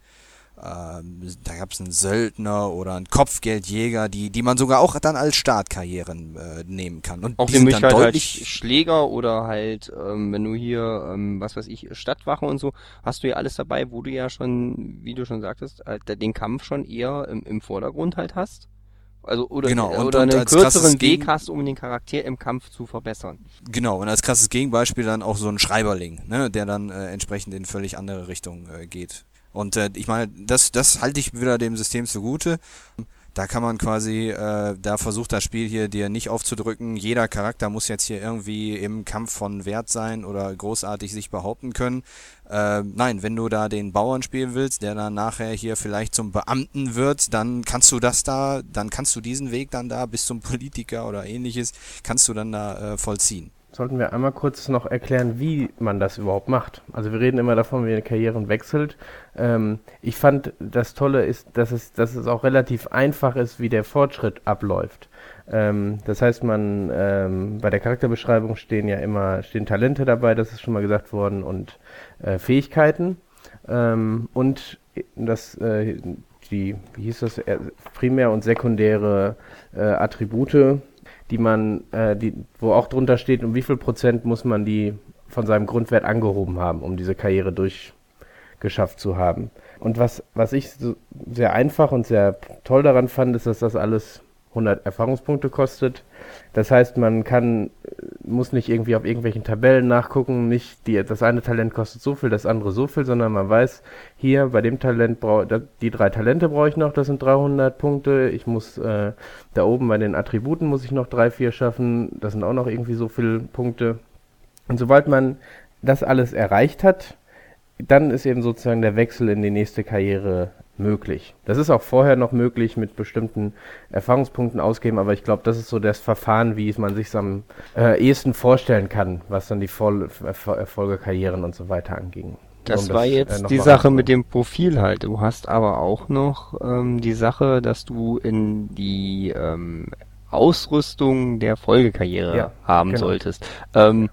da gab es einen Söldner oder einen Kopfgeldjäger, die man sogar auch dann als Startkarrieren nehmen kann. Und Auch die die sind Möglichkeit dann halt deutlich Schläger oder halt, wenn du hier, was weiß ich, Stadtwache und so, hast du ja alles dabei, wo du ja schon, wie du schon sagtest, halt den Kampf schon eher im Vordergrund halt hast. Also oder einen als kürzeren Weg hast, um den Charakter im Kampf zu verbessern. Genau, und als krasses Gegenbeispiel dann auch so ein Schreiberling, ne, der dann entsprechend in völlig andere Richtung geht. Und ich meine, das halte ich wieder dem System zugute. Da kann man quasi, da versucht das Spiel hier dir nicht aufzudrücken, jeder Charakter muss jetzt hier irgendwie im Kampf von Wert sein oder großartig sich behaupten können. Nein, wenn du da den Bauern spielen willst, der dann nachher hier vielleicht zum Beamten wird, dann kannst du diesen Weg dann da bis zum Politiker oder ähnliches, kannst du dann da vollziehen. Sollten wir einmal kurz noch erklären, wie man das überhaupt macht. Also wir reden immer davon, wie eine Karriere wechselt. Ich fand, das Tolle ist, dass es auch relativ einfach ist, wie der Fortschritt abläuft. Das heißt, bei der Charakterbeschreibung stehen Talente dabei, das ist schon mal gesagt worden, und Fähigkeiten. Und wie hieß das, primär und sekundäre Attribute, wo auch drunter steht, um wie viel Prozent muss man die von seinem Grundwert angehoben haben, um diese Karriere durchgeschafft zu haben. Und was ich so sehr einfach und sehr toll daran fand, ist, dass das alles 100 Erfahrungspunkte kostet. Das heißt, man muss nicht irgendwie auf irgendwelchen Tabellen nachgucken, das eine Talent kostet so viel, das andere so viel, sondern man weiß, hier bei dem Talent, die 3 Talente brauche ich noch, das sind 300 Punkte, ich muss, da oben bei den Attributen muss ich noch 3, 4 schaffen, das sind auch noch irgendwie so viele Punkte. Und sobald man das alles erreicht hat, dann ist eben sozusagen der Wechsel in die nächste Karriere möglich. Das ist auch vorher noch möglich mit bestimmten Erfahrungspunkten ausgeben, aber ich glaube, das ist so das Verfahren, wie man sich am ehesten vorstellen kann, was dann die Folgekarrieren und so weiter anging. Das war jetzt die Sache mit dem Profil halt. Du hast aber auch noch die Sache, dass du in die Ausrüstung der Folgekarriere haben solltest.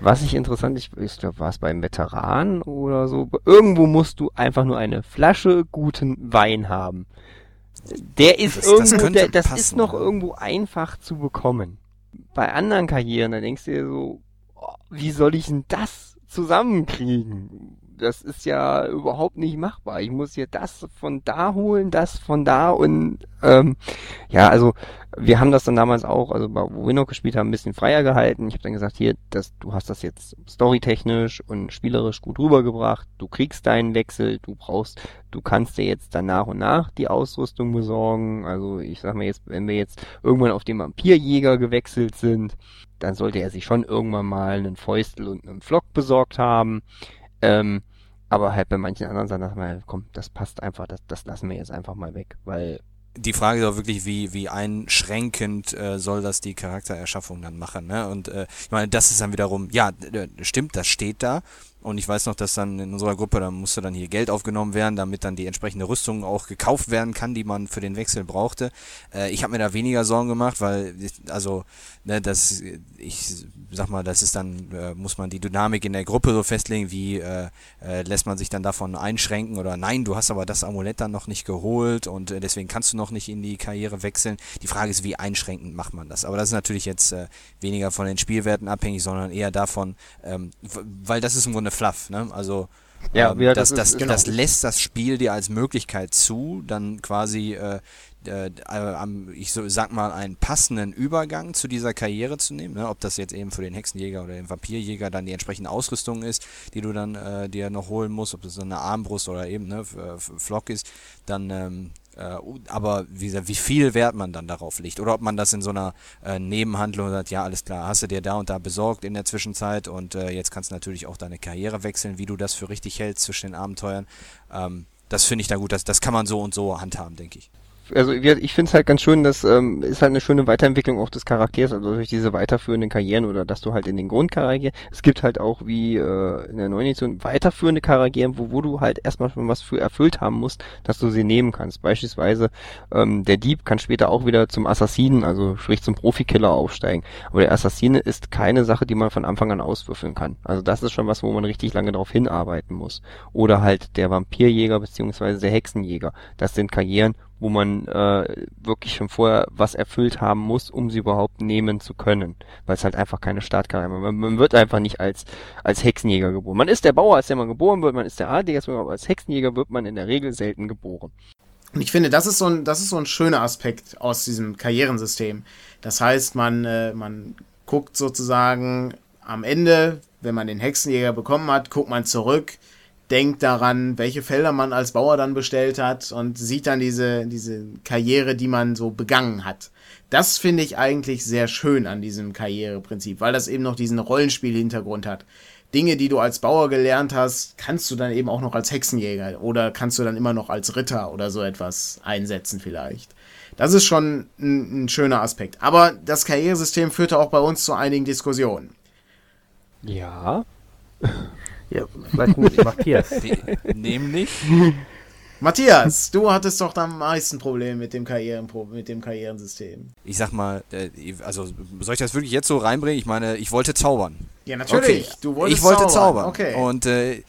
Was ich interessant, ich glaube, war es beim Veteran oder so, irgendwo musst du einfach nur eine Flasche guten Wein haben. Der ist das ist noch irgendwo einfach zu bekommen. Bei anderen Karrieren, da denkst du dir so, wie soll ich denn das zusammenkriegen? Das ist ja überhaupt nicht machbar. Ich muss hier das von da holen, das von da und ja, also wir haben das dann damals auch, also wo wir noch gespielt haben, ein bisschen freier gehalten. Ich habe dann gesagt, hier, du hast das jetzt storytechnisch und spielerisch gut rübergebracht. Du kriegst deinen Wechsel, du kannst dir jetzt dann nach und nach die Ausrüstung besorgen. Also ich sag mal jetzt, wenn wir jetzt irgendwann auf den Vampirjäger gewechselt sind, dann sollte er sich schon irgendwann mal einen Fäustel und einen Flock besorgt haben. Aber halt bei manchen anderen Sachen dachte man, komm, das passt einfach, das lassen wir jetzt einfach mal weg, weil die Frage ist auch wirklich, wie einschränkend soll das die Charaktererschaffung dann machen, ne? Und ich meine, das ist dann wiederum, ja, stimmt, das steht da. Und ich weiß noch, dass dann in unserer Gruppe, da musste dann hier Geld aufgenommen werden, damit dann die entsprechende Rüstung auch gekauft werden kann, die man für den Wechsel brauchte. Ich habe mir da weniger Sorgen gemacht, weil, ich sag mal, das ist dann, muss man die Dynamik in der Gruppe so festlegen, wie lässt man sich dann davon einschränken oder nein, du hast aber das Amulett dann noch nicht geholt und deswegen kannst du noch nicht in die Karriere wechseln. Die Frage ist, wie einschränkend macht man das? Aber das ist natürlich jetzt weniger von den Spielwerten abhängig, sondern eher davon, weil das ist im Grunde Fluff, ne? Also ja, das lässt das Spiel dir als Möglichkeit zu, dann quasi sag mal, einen passenden Übergang zu dieser Karriere zu nehmen, ne? Ob das jetzt eben für den Hexenjäger oder den Vampirjäger dann die entsprechende Ausrüstung ist, die du dann dir noch holen musst, ob das so eine Armbrust oder eben Flock ist, dann aber wie gesagt, wie viel Wert man dann darauf legt oder ob man das in so einer Nebenhandlung sagt, ja alles klar, hast du dir da und da besorgt in der Zwischenzeit und jetzt kannst du natürlich auch deine Karriere wechseln, wie du das für richtig hältst zwischen den Abenteuern. Das finde ich da gut, das kann man so und so handhaben, denke ich. Also ich finde es halt ganz schön, das ist halt eine schöne Weiterentwicklung auch des Charakters, also durch diese weiterführenden Karrieren oder dass du halt in den Grundcharakter, es gibt halt auch wie in der neuen Edition weiterführende Charaktere, wo du halt erstmal schon was für erfüllt haben musst, dass du sie nehmen kannst. Beispielsweise der Dieb kann später auch wieder zum Assassinen, also sprich zum Profikiller aufsteigen. Aber der Assassine ist keine Sache, die man von Anfang an auswürfeln kann. Also das ist schon was, wo man richtig lange drauf hinarbeiten muss. Oder halt der Vampirjäger beziehungsweise der Hexenjäger. Das sind Karrieren, wo man wirklich schon vorher was erfüllt haben muss, um sie überhaupt nehmen zu können. Weil es halt einfach keine Startkarriere ist. Man wird einfach nicht als Hexenjäger geboren. Man ist der Bauer, als der man geboren wird, man ist der Adliger, aber als Hexenjäger wird man in der Regel selten geboren. Und ich finde, das ist so ein schöner Aspekt aus diesem Karrierensystem. Das heißt, man guckt sozusagen am Ende, wenn man den Hexenjäger bekommen hat, guckt man zurück, denkt daran, welche Felder man als Bauer dann bestellt hat und sieht dann diese Karriere, die man so begangen hat. Das finde ich eigentlich sehr schön an diesem Karriereprinzip, weil das eben noch diesen Rollenspiel-Hintergrund hat. Dinge, die du als Bauer gelernt hast, kannst du dann eben auch noch als Hexenjäger oder kannst du dann immer noch als Ritter oder so etwas einsetzen vielleicht. Das ist schon ein schöner Aspekt. Aber das Karrieresystem führte auch bei uns zu einigen Diskussionen. Ja. Ja, vielleicht mit Matthias. Nämlich? Matthias, du hattest doch am meisten Probleme mit dem Karrierensystem. Ich sag mal, also soll ich das wirklich jetzt so reinbringen? Ich meine, ich wollte zaubern. Ja, natürlich. Okay. Du wolltest ich wollte zaubern. Okay. Und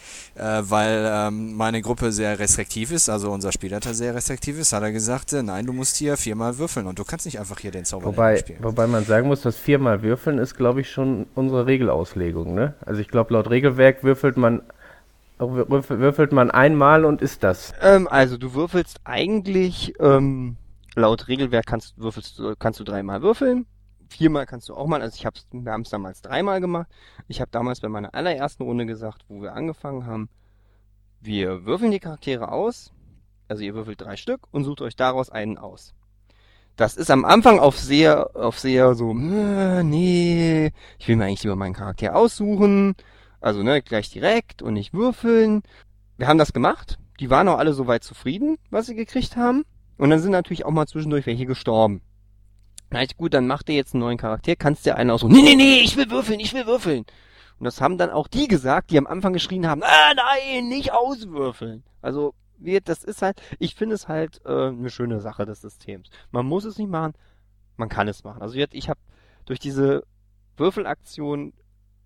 weil meine Gruppe sehr restriktiv ist, also unser Spielleiter sehr restriktiv ist, hat er gesagt, nein, du musst hier 4-mal würfeln und du kannst nicht einfach hier den Zauber spielen. Wobei man sagen muss, dass 4-mal würfeln ist, glaube ich, schon unsere Regelauslegung, ne? Also ich glaube, laut Regelwerk würfelt man einmal und ist das. Also du würfelst eigentlich, laut Regelwerk kannst du 3-mal würfeln. 4-mal kannst du auch mal, also wir haben es damals 3-mal gemacht. Ich habe damals bei meiner allerersten Runde gesagt, wo wir angefangen haben, wir würfeln die Charaktere aus, also ihr würfelt 3 Stück und sucht euch daraus einen aus. Das ist am Anfang auf sehr so, nee, ich will mir eigentlich lieber meinen Charakter aussuchen, also gleich direkt und nicht würfeln. Wir haben das gemacht, die waren auch alle soweit zufrieden, was sie gekriegt haben und dann sind natürlich auch mal zwischendurch welche gestorben. Na gut, dann mach dir jetzt einen neuen Charakter, kannst dir einen aussuchen. Nee, ich will würfeln. Und das haben dann auch die gesagt, die am Anfang geschrien haben, nein, nicht auswürfeln. Also, das ist halt, ich finde es halt eine schöne Sache des Systems. Man muss es nicht machen, man kann es machen. Also ich habe durch diese Würfelaktion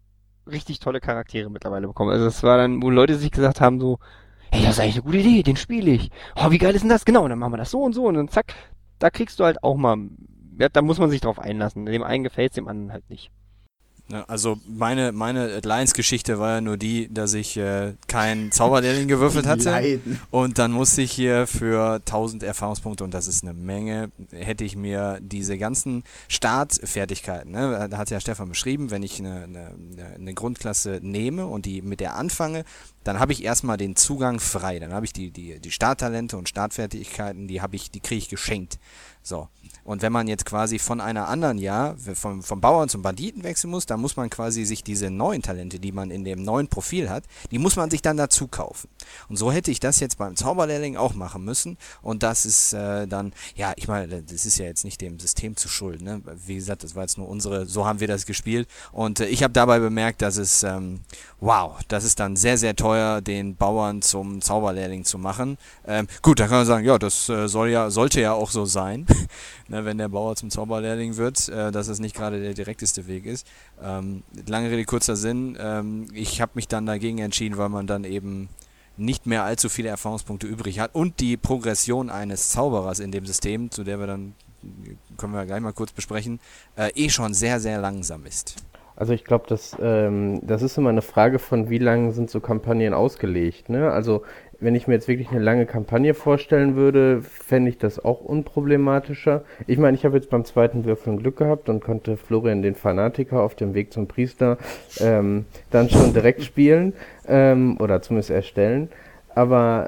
richtig tolle Charaktere mittlerweile bekommen. Also das war dann, wo Leute sich gesagt haben so, hey, das ist eigentlich eine gute Idee, den spiele ich. Oh, wie geil ist denn das? Genau, und dann machen wir das so und dann zack, da kriegst du halt auch mal, ja, da muss man sich drauf einlassen. Dem einen gefällt's, dem anderen halt nicht. Ja, also meine Lions-Geschichte war ja nur die, dass ich keinen Zauberlehrling gewürfelt hatte. Leiden. Und dann musste ich hier für 1000 Erfahrungspunkte, und das ist eine Menge, hätte ich mir diese ganzen Startfertigkeiten, ne, da hat ja Stefan beschrieben, wenn ich eine Grundklasse nehme und die mit der anfange, dann habe ich erstmal den Zugang frei. Dann habe ich die Starttalente und Startfertigkeiten, die kriege ich geschenkt. So. Und wenn man jetzt quasi von einer anderen vom Bauern zum Banditen wechseln muss, dann muss man quasi sich diese neuen Talente, die man in dem neuen Profil hat, die muss man sich dann dazu kaufen. Und so hätte ich das jetzt beim Zauberlehrling auch machen müssen. Und das ist dann, ja, ich meine, das ist ja jetzt nicht dem System zu schulden, ne? Wie gesagt, das war jetzt nur so haben wir das gespielt. Und ich habe dabei bemerkt, dass es, das ist dann sehr, sehr teuer, den Bauern zum Zauberlehrling zu machen. Gut, da kann man sagen, ja, das sollte ja auch so sein. Ne, wenn der Bauer zum Zauberlehrling wird, dass es nicht gerade der direkteste Weg ist. Lange Rede, kurzer Sinn. Ich habe mich dann dagegen entschieden, weil man dann eben nicht mehr allzu viele Erfahrungspunkte übrig hat und die Progression eines Zauberers in dem System, zu der wir dann, können wir gleich mal kurz besprechen, schon sehr, sehr langsam ist. Also ich glaube, das ist immer eine Frage von, wie lang sind so Kampagnen ausgelegt, ne? Also wenn ich mir jetzt wirklich eine lange Kampagne vorstellen würde, fände ich das auch unproblematischer. Ich meine, ich habe jetzt beim zweiten Würfeln Glück gehabt und konnte Florian den Fanatiker auf dem Weg zum Priester dann schon direkt spielen oder zumindest erstellen. Aber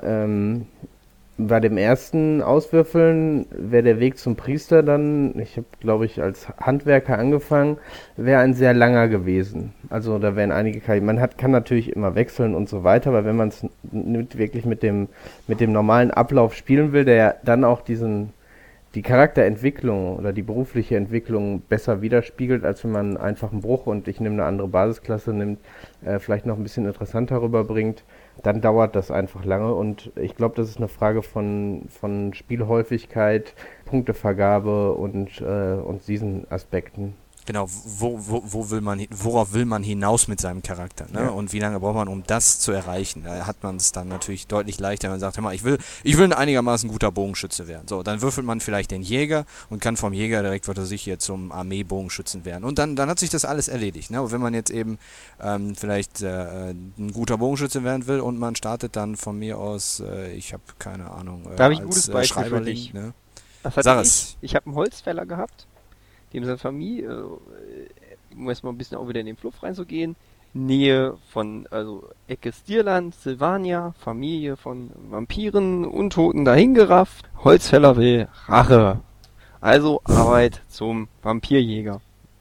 bei dem ersten Auswürfeln wäre der Weg zum Priester dann, ich habe glaube ich als Handwerker angefangen, wäre ein sehr langer gewesen. Also da wären einige kann natürlich immer wechseln und so weiter, aber wenn man es wirklich mit dem normalen Ablauf spielen will, der ja dann auch die Charakterentwicklung oder die berufliche Entwicklung besser widerspiegelt, als wenn man einfach einen Bruch und ich nehme eine andere Basisklasse nimmt, vielleicht noch ein bisschen interessanter rüberbringt, dann dauert das einfach lange und ich glaube, das ist eine Frage von Spielhäufigkeit, Punktevergabe und diesen Aspekten. Genau, worauf will man hinaus mit seinem Charakter, ne? Ja. Und wie lange braucht man, um das zu erreichen? Da hat man es dann natürlich deutlich leichter, wenn man sagt, hör mal, ich will ein einigermaßen guter Bogenschütze werden. So, dann würfelt man vielleicht den Jäger und kann vom Jäger direkt, was weiß ich, hier zum Armee-Bogenschützen werden. Und dann hat sich das alles erledigt, ne? Und wenn man jetzt eben vielleicht ein guter Bogenschütze werden will und man startet dann von mir aus, ich habe keine Ahnung, da habe ich ein gutes Beispiel für dich. Ne? Ich habe einen Holzfäller gehabt, dem seine Familie, um erstmal ein bisschen auch wieder in den Fluff reinzugehen, Nähe von, also Ecke Stierland, Silvania, Familie von Vampiren, Untoten dahingerafft, Holzfäller will Rache. Also Arbeit zum Vampirjäger.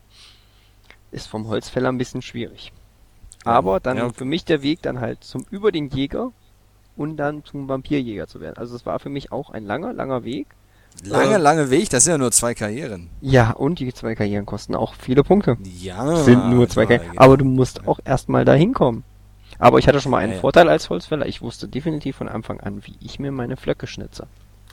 Ist vom Holzfäller ein bisschen schwierig. Aber dann für mich der Weg dann halt über den Jäger und dann zum Vampirjäger zu werden. Also es war für mich auch ein langer Weg. Lange Weg, das sind ja nur 2 Karrieren. Ja, und die 2 Karrieren kosten auch viele Punkte. Ja. Sind nur 2 Karrieren. Aber du musst auch erstmal dahin kommen. Aber ich hatte schon mal einen Vorteil als Holzfäller. Ich wusste definitiv von Anfang an, wie ich mir meine Flöcke schnitze.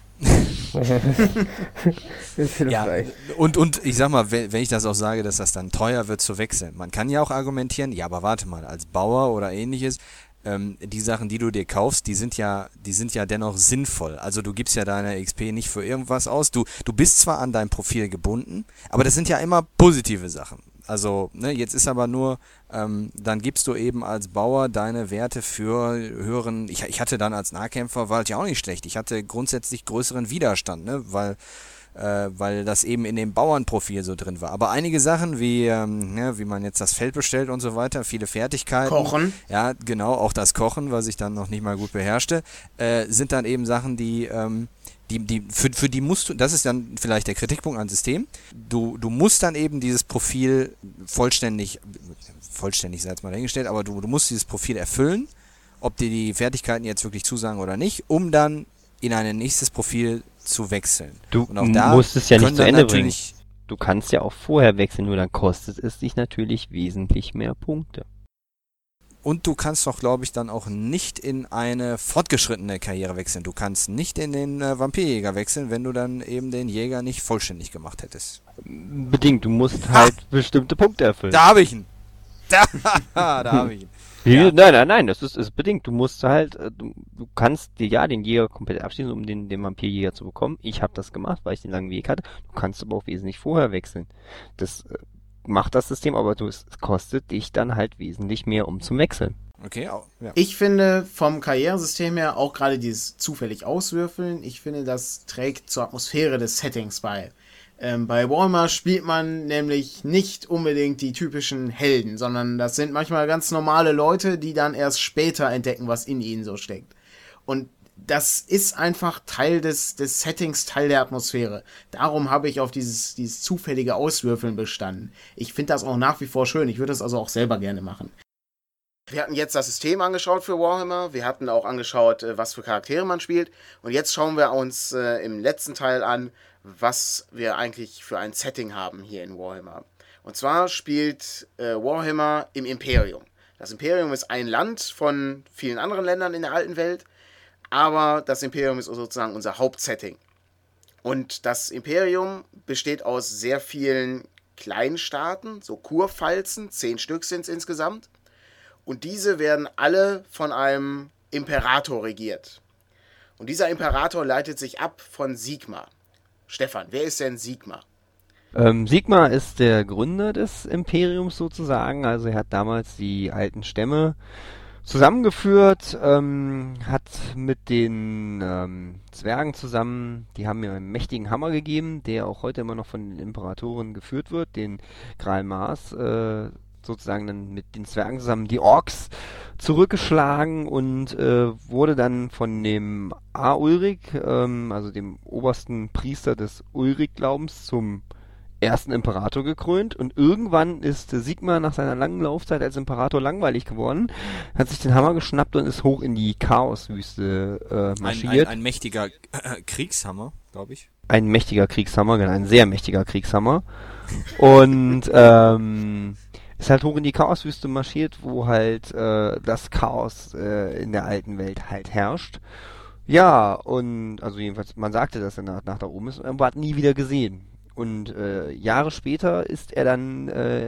Ja, und ich sag mal, wenn ich das auch sage, dass das dann teuer wird zu wechseln. Man kann ja auch argumentieren, ja, aber warte mal, als Bauer oder ähnliches, die Sachen, die du dir kaufst, die sind ja dennoch sinnvoll. Also du gibst ja deine XP nicht für irgendwas aus. Du bist zwar an dein Profil gebunden, aber das sind ja immer positive Sachen. Also, ne, jetzt ist aber nur, dann gibst du eben als Bauer deine Werte für höheren, ich hatte dann als Nahkämpfer, war halt ja auch nicht schlecht. Ich hatte grundsätzlich größeren Widerstand, ne, weil das eben in dem Bauernprofil so drin war. Aber einige Sachen, wie man jetzt das Feld bestellt und so weiter, viele Fertigkeiten. Kochen. Ja, genau, auch das Kochen, was ich dann noch nicht mal gut beherrschte, sind dann eben Sachen, für die musst du, das ist dann vielleicht der Kritikpunkt an System, du musst dann eben dieses Profil vollständig sei jetzt mal dahingestellt, aber du musst dieses Profil erfüllen, ob dir die Fertigkeiten jetzt wirklich zusagen oder nicht, um dann in ein nächstes Profil zu wechseln. Du und auch da musst es ja nicht zu Ende bringen. Natürlich, Du kannst ja auch vorher wechseln, nur dann kostet es dich natürlich wesentlich mehr Punkte. und du kannst doch, glaube ich, dann auch nicht in eine fortgeschrittene Karriere wechseln. Du kannst nicht in den Vampirjäger wechseln, wenn du dann eben den Jäger nicht vollständig gemacht hättest. Bedingt, du musst halt bestimmte Punkte erfüllen. Da habe ich ihn. Da habe ich ihn. Ja. Nein, das ist bedingt. Du musst halt, du kannst dir den Jäger komplett abschließen, um den Vampirjäger zu bekommen. Ich habe das gemacht, weil ich den langen Weg hatte. Du kannst aber auch wesentlich vorher wechseln. Das macht das System, aber es kostet dich dann halt wesentlich mehr, um zu wechseln. Okay, ja. Ich finde vom Karrieresystem her auch gerade dieses zufällig Auswürfeln, ich finde, das trägt zur Atmosphäre des Settings bei. Bei Warhammer spielt man nämlich nicht unbedingt die typischen Helden, sondern das sind manchmal ganz normale Leute, die dann erst später entdecken, was in ihnen so steckt. Und das ist einfach Teil des Settings, Teil der Atmosphäre. Darum habe ich auf dieses zufällige Auswürfeln bestanden. Ich finde das auch nach wie vor schön. Ich würde das also auch selber gerne machen. Wir hatten jetzt das System angeschaut für Warhammer. Wir hatten auch angeschaut, was für Charaktere man spielt. Und jetzt schauen wir uns im letzten Teil an, was wir eigentlich für ein Setting haben hier in Warhammer. Und zwar spielt Warhammer im Imperium. Das Imperium ist ein Land von vielen anderen Ländern in der alten Welt, aber das Imperium ist sozusagen unser Hauptsetting. Und das Imperium besteht aus sehr vielen Kleinstaaten, so Kurpfalzen, 10 Stück sind es insgesamt. Und diese werden alle von einem Imperator regiert. Und dieser Imperator leitet sich ab von Sigmar. Stefan, wer ist denn Sigmar? Sigmar ist der Gründer des Imperiums sozusagen, also er hat damals die alten Stämme zusammengeführt, hat mit den Zwergen zusammen, die haben mir einen mächtigen Hammer gegeben, der auch heute immer noch von den Imperatoren geführt wird, den Graal Mars, sozusagen dann mit den Zwergen zusammen die Orks zurückgeschlagen und wurde dann von dem Ulrich, also dem obersten Priester des Ulrich-Glaubens, zum ersten Imperator gekrönt. Und irgendwann ist Sigmar nach seiner langen Laufzeit als Imperator langweilig geworden, hat sich den Hammer geschnappt und ist hoch in die Chaoswüste marschiert. Ein mächtiger Kriegshammer, glaube ich. Ein mächtiger Kriegshammer, genau, ein sehr mächtiger Kriegshammer. Und ist halt hoch in die Chaoswüste marschiert, wo halt das Chaos in der alten Welt halt herrscht. Ja, und also jedenfalls, man sagte, dass er nach da oben ist, aber hat nie wieder gesehen. Und Jahre später ist er dann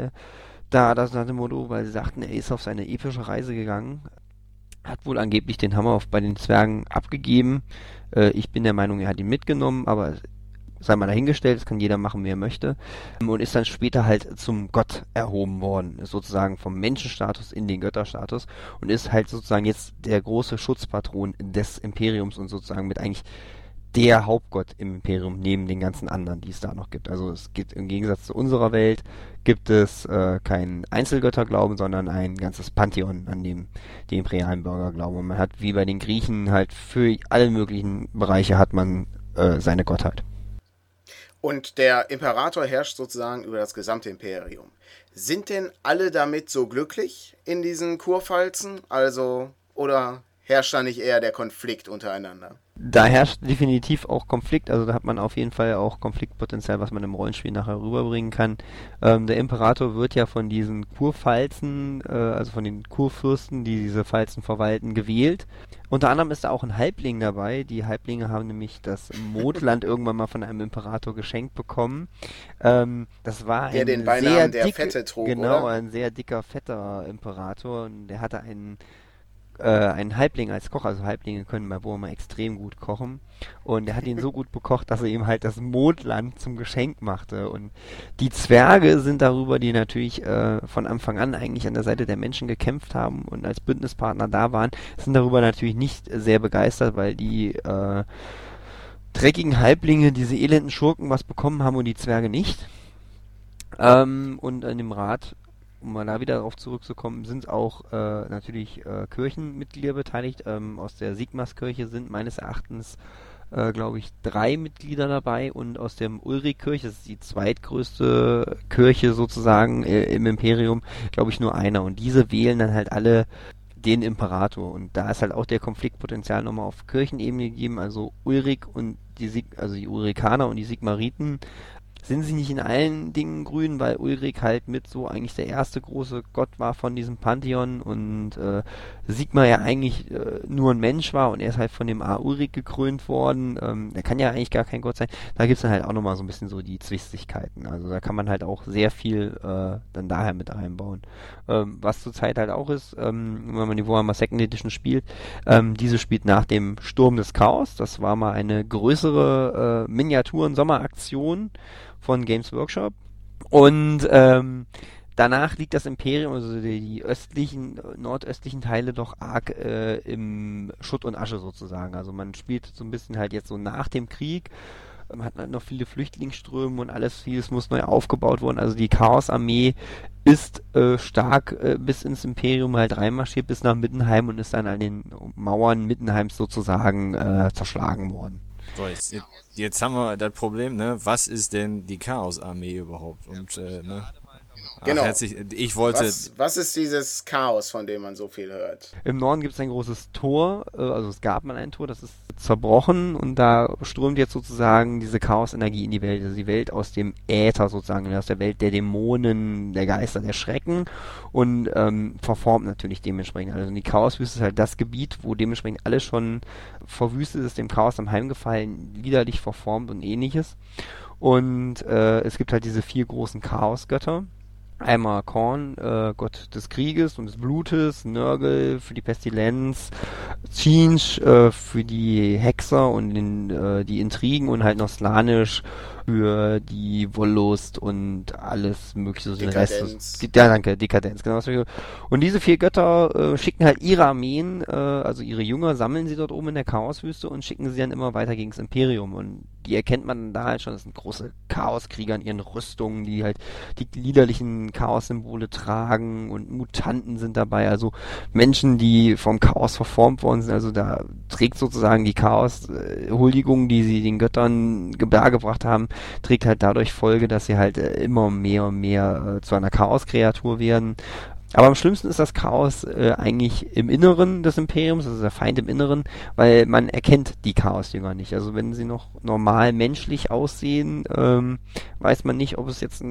das nach dem Motto, weil sie sagten, er ist auf seine epische Reise gegangen, hat wohl angeblich den Hammer bei den Zwergen abgegeben. Ich bin der Meinung, er hat ihn mitgenommen, aber sei mal dahingestellt, das kann jeder machen, wie er möchte. Und ist dann später halt zum Gott erhoben worden, ist sozusagen vom Menschenstatus in den Götterstatus und ist halt sozusagen jetzt der große Schutzpatron des Imperiums und sozusagen mit eigentlich der Hauptgott im Imperium neben den ganzen anderen, die es da noch gibt. Also es gibt im Gegensatz zu unserer Welt, gibt es keinen Einzelgötterglauben, sondern ein ganzes Pantheon, an dem die imperialen Bürger glauben. Und man hat, wie bei den Griechen, halt für alle möglichen Bereiche hat man seine Gottheit. Und der Imperator herrscht sozusagen über das gesamte Imperium. Sind denn alle damit so glücklich in diesen Kurpfalzen? Also, oder herrscht da nicht eher der Konflikt untereinander? Da herrscht definitiv auch Konflikt, also da hat man auf jeden Fall auch Konfliktpotenzial, was man im Rollenspiel nachher rüberbringen kann. Der Imperator wird ja von diesen Kurpfalzen, also von den Kurfürsten, die diese Pfalzen verwalten, gewählt. Unter anderem ist da auch ein Halbling dabei. Die Halblinge haben nämlich das Mondland irgendwann mal von einem Imperator geschenkt bekommen. Das war der ein den Beinamen sehr der dicke, Fette trug, genau, oder? ein sehr dicker, fetter Imperator und der hatte einen Halbling als Koch, also Halblinge können bei Warhammer extrem gut kochen und er hat ihn so gut bekocht, dass er ihm halt das Mondland zum Geschenk machte und die Zwerge sind darüber, die natürlich von Anfang an eigentlich an der Seite der Menschen gekämpft haben und als Bündnispartner da waren, sind darüber natürlich nicht sehr begeistert, weil die dreckigen Halblinge, diese elenden Schurken was bekommen haben und die Zwerge nicht. Und an dem Rat, um mal da wieder darauf zurückzukommen, sind auch natürlich Kirchenmitglieder beteiligt. Aus der Sigmarskirche sind meines Erachtens, glaube ich, 3 Mitglieder dabei und aus der Ulrich-Kirche, das ist die zweitgrößte Kirche sozusagen im Imperium, glaube ich, nur einer. Und diese wählen dann halt alle den Imperator. Und da ist halt auch der Konfliktpotenzial nochmal auf Kirchenebene gegeben. Also Ulrich und die Ulrikaner und die Sigmariten sind sie nicht in allen Dingen grün, weil Ulrich halt mit so eigentlich der erste große Gott war von diesem Pantheon und Sigmar ja eigentlich nur ein Mensch war und er ist halt von dem Ulrich gekrönt worden. Der kann ja eigentlich gar kein Gott sein. Da gibt's dann halt auch nochmal so ein bisschen so die Zwistigkeiten. Also da kann man halt auch sehr viel dann daher mit reinbauen. Was zurzeit halt auch ist, wenn man die Warhammer Second Edition spielt, diese spielt nach dem Sturm des Chaos. Das war mal eine größere Miniaturen-Sommeraktion von Games Workshop. Und danach liegt das Imperium, also die nordöstlichen Teile doch arg im Schutt und Asche sozusagen. Also man spielt so ein bisschen halt jetzt so nach dem Krieg. Man hat halt noch viele Flüchtlingsströme und vieles muss neu aufgebaut worden. Also die Chaos-Armee ist stark bis ins Imperium halt reinmarschiert, bis nach Mittenheim und ist dann an den Mauern Mittenheims sozusagen zerschlagen worden. So, jetzt haben wir das Problem, ne? Was ist denn die Chaos-Armee überhaupt? Und, ne? Genau. Ich wollte... Was ist dieses Chaos, von dem man so viel hört? Im Norden gibt es ein großes Tor, also es gab mal ein Tor, das ist zerbrochen und da strömt jetzt sozusagen diese Chaos-Energie in die Welt, also die Welt aus dem Äther sozusagen, aus der Welt der Dämonen, der Geister, der Schrecken und verformt natürlich dementsprechend. Also die Chaoswüste ist halt das Gebiet, wo dementsprechend alles schon verwüstet ist, dem Chaos am Heimgefallen, widerlich verformt und ähnliches. Und es gibt halt diese 4 großen Chaosgötter. Einmal Korn, Gott des Krieges und des Blutes, Nörgel für die Pestilenz, Tschinch für die Hexer und die Intrigen und halt noch Slanisch für die Wollust und alles mögliche. So Dekadenz. Dekadenz, genau. Und diese 4 Götter schicken halt ihre Armeen, also ihre Jünger, sammeln sie dort oben in der Chaoswüste und schicken sie dann immer weiter gegen das Imperium. Und die erkennt man da halt schon, das sind große Chaoskrieger in ihren Rüstungen, die halt die liederlichen Chaos-Symbole tragen und Mutanten sind dabei, also Menschen, die vom Chaos verformt worden sind. Also da trägt sozusagen die Chaos-Huldigung, die sie den Göttern dargebracht haben, trägt halt dadurch Folge, dass sie halt immer mehr und mehr zu einer Chaos-Kreatur werden. Aber am schlimmsten ist das Chaos eigentlich im Inneren des Imperiums, also der Feind im Inneren, weil man erkennt die Chaosjünger nicht. Also wenn sie noch normal menschlich aussehen, weiß man nicht, ob es jetzt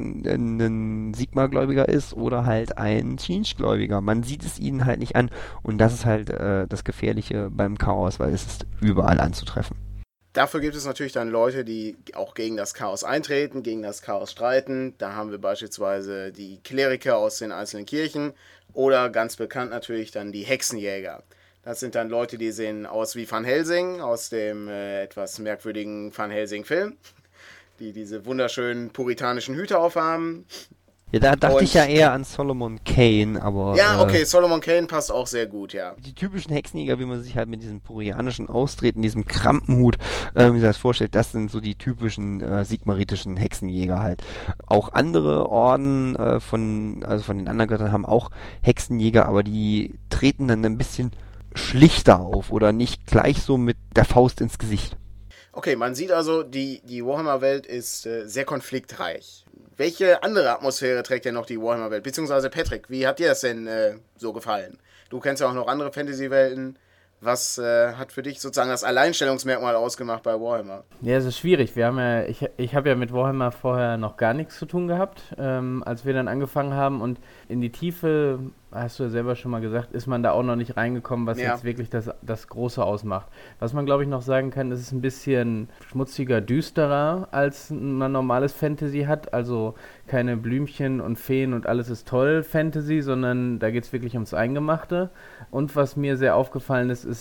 ein Sigmar-Gläubiger ist oder halt ein Tschinch-Gläubiger. Man sieht es ihnen halt nicht an und das ist halt das Gefährliche beim Chaos, weil es ist überall anzutreffen. Dafür gibt es natürlich dann Leute, die auch gegen das Chaos eintreten, gegen das Chaos streiten. Da haben wir beispielsweise die Kleriker aus den einzelnen Kirchen oder ganz bekannt natürlich dann die Hexenjäger. Das sind dann Leute, die sehen aus wie Van Helsing aus dem etwas merkwürdigen Van Helsing-Film, die diese wunderschönen puritanischen Hüte aufhaben. Ja, da dachte ich ja eher an Solomon Kane, aber... Ja, okay, Solomon Kane passt auch sehr gut, ja. Die typischen Hexenjäger, wie man sich halt mit diesem purianischen Austreten, diesem Krampenhut, wie man sich das vorstellt, das sind so die typischen sigmaritischen Hexenjäger halt. Auch andere Orden von den anderen Göttern haben auch Hexenjäger, aber die treten dann ein bisschen schlichter auf oder nicht gleich so mit der Faust ins Gesicht. Okay, man sieht also, die Warhammer-Welt ist sehr konfliktreich. Welche andere Atmosphäre trägt denn noch die Warhammer-Welt? Beziehungsweise Patrick, wie hat dir das denn so gefallen? Du kennst ja auch noch andere Fantasy-Welten. Was hat für dich sozusagen das Alleinstellungsmerkmal ausgemacht bei Warhammer? Ja, es ist schwierig. Ich habe ja mit Warhammer vorher noch gar nichts zu tun gehabt, als wir dann angefangen haben. Und in die Tiefe, hast du ja selber schon mal gesagt, ist man da auch noch nicht reingekommen, was jetzt wirklich das Große ausmacht. Was man, glaube ich, noch sagen kann, ist ein bisschen schmutziger, düsterer, als man normales Fantasy hat. Also keine Blümchen und Feen und alles ist toll Fantasy, sondern da geht es wirklich ums Eingemachte. Und was mir sehr aufgefallen ist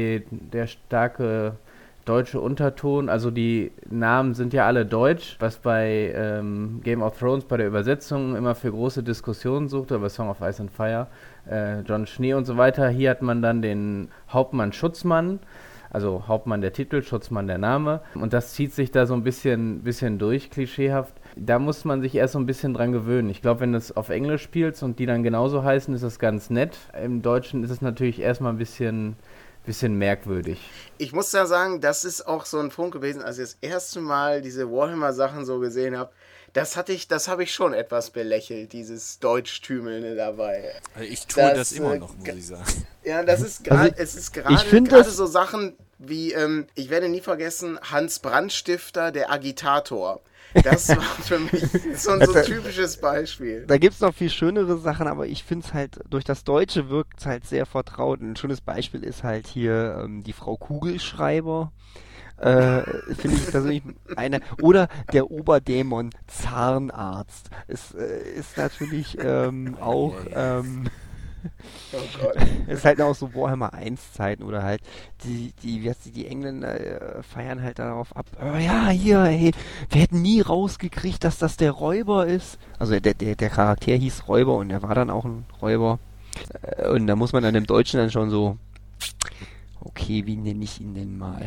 der starke deutsche Unterton. Also die Namen sind ja alle deutsch, was bei Game of Thrones bei der Übersetzung immer für große Diskussionen sucht, aber Song of Ice and Fire, John Schnee und so weiter. Hier hat man dann den Hauptmann Schutzmann, also Hauptmann der Titel, Schutzmann der Name. Und das zieht sich da so ein bisschen durch, klischeehaft. Da muss man sich erst so ein bisschen dran gewöhnen. Ich glaube, wenn du es auf Englisch spielst und die dann genauso heißen, ist das ganz nett. Im Deutschen ist es natürlich erstmal ein bisschen merkwürdig. Ich muss ja sagen, das ist auch so ein Punkt gewesen, als ich das erste Mal diese Warhammer-Sachen so gesehen habe. Das habe ich schon etwas belächelt, dieses Deutschtümelnde dabei. Ich tue das immer noch, muss ich sagen. Ja, das ist gerade, ich finde so Sachen, wie, ich werde nie vergessen, Hans Brandstifter, der Agitator. Das war für mich so ein typisches Beispiel. Da gibt's noch viel schönere Sachen, aber ich finde es halt, durch das Deutsche wirkt es halt sehr vertraut. Ein schönes Beispiel ist halt hier die Frau Kugelschreiber. Finde ich persönlich eine. Oder der Oberdämon Zahnarzt. Ist natürlich auch. Oh Gott. Ist halt auch so Warhammer 1 Zeiten oder halt die Engländer feiern halt darauf ab. Oh ja, hier, ey, wir hätten nie rausgekriegt, dass das der Räuber ist. Also der Charakter hieß Räuber und er war dann auch ein Räuber. Und da muss man dann im Deutschen dann schon so, okay, wie nenne ich ihn denn mal?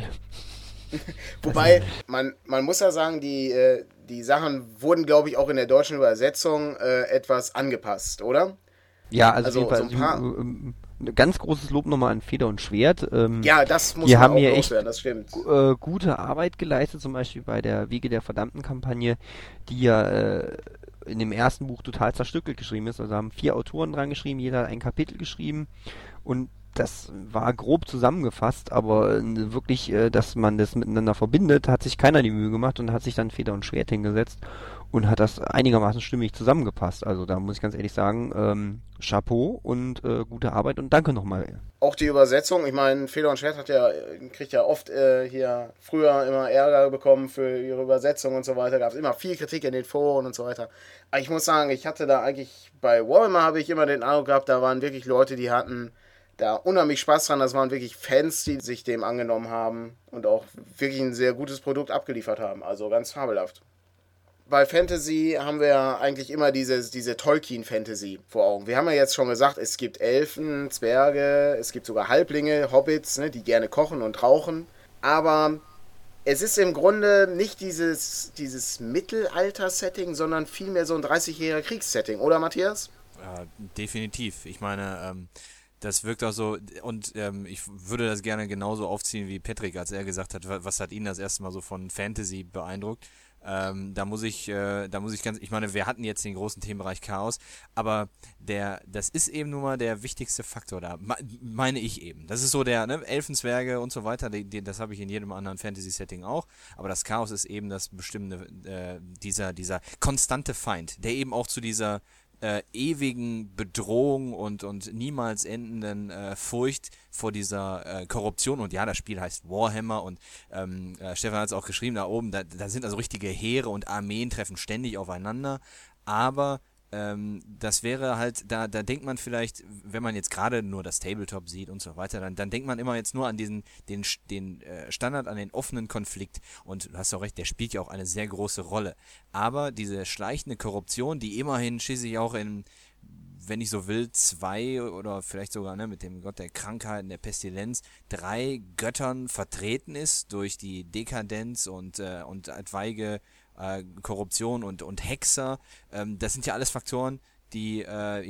Wobei, man muss ja sagen, die Sachen wurden, glaube ich, auch in der deutschen Übersetzung etwas angepasst, oder? Ja, also Also auf jeden so Fall, ein ein ganz großes Lob nochmal an Feder und Schwert. Ja, das muss die man haben auch hier echt loswerden, das stimmt. gute Arbeit geleistet, zum Beispiel bei der Wiege der verdammten Kampagne, die ja in dem ersten Buch total zerstückelt geschrieben ist. Also haben 4 Autoren dran geschrieben, jeder hat ein Kapitel geschrieben und das war grob zusammengefasst, aber wirklich, dass man das miteinander verbindet, hat sich keiner die Mühe gemacht und hat sich dann Feder und Schwert hingesetzt und hat das einigermaßen stimmig zusammengepasst. Also da muss ich ganz ehrlich sagen, Chapeau und gute Arbeit und danke nochmal. Auch die Übersetzung, ich meine, Feder und Schwert kriegt ja oft hier früher immer Ärger bekommen für ihre Übersetzung und so weiter. Gab es immer viel Kritik in den Foren und so weiter. Aber ich muss sagen, ich hatte da eigentlich, bei Warhammer habe ich immer den Eindruck gehabt, da waren wirklich Leute, die hatten da unheimlich Spaß dran. Das waren wirklich Fans, die sich dem angenommen haben und auch wirklich ein sehr gutes Produkt abgeliefert haben. Also ganz fabelhaft. Bei Fantasy haben wir ja eigentlich immer diese Tolkien-Fantasy vor Augen. Wir haben ja jetzt schon gesagt, es gibt Elfen, Zwerge, es gibt sogar Halblinge, Hobbits, ne, die gerne kochen und rauchen. Aber es ist im Grunde nicht dieses Mittelalter-Setting, sondern vielmehr so ein 30-jähriger Kriegssetting, oder Matthias? Ja, definitiv. Ich meine, das wirkt auch so, und ich würde das gerne genauso aufziehen wie Patrick, als er gesagt hat, was hat ihn das erste Mal so von Fantasy beeindruckt. Da muss ich ich meine, wir hatten jetzt den großen Themenbereich Chaos, aber das ist eben nun mal der wichtigste Faktor da, meine ich eben. Das ist so der, ne, Elfenzwerge und so weiter, das habe ich in jedem anderen Fantasy-Setting auch, aber das Chaos ist eben das bestimmende, dieser konstante Feind, der eben auch zu dieser ewigen Bedrohung und niemals endenden Furcht vor dieser Korruption. Und ja, das Spiel heißt Warhammer und Stefan hat es auch geschrieben da oben, da sind also richtige Heere und Armeen treffen ständig aufeinander, aber das wäre halt, da denkt man vielleicht, wenn man jetzt gerade nur das Tabletop sieht und so weiter, dann denkt man immer jetzt nur an den Standard, an den offenen Konflikt. Und du hast auch recht, der spielt ja auch eine sehr große Rolle. Aber diese schleichende Korruption, die immerhin schließlich auch in, wenn ich so will, 2 oder vielleicht sogar, ne, mit dem Gott der Krankheiten, der Pestilenz, 3 Göttern vertreten ist durch die Dekadenz und etwaige Korruption und Hexer, das sind ja alles Faktoren, die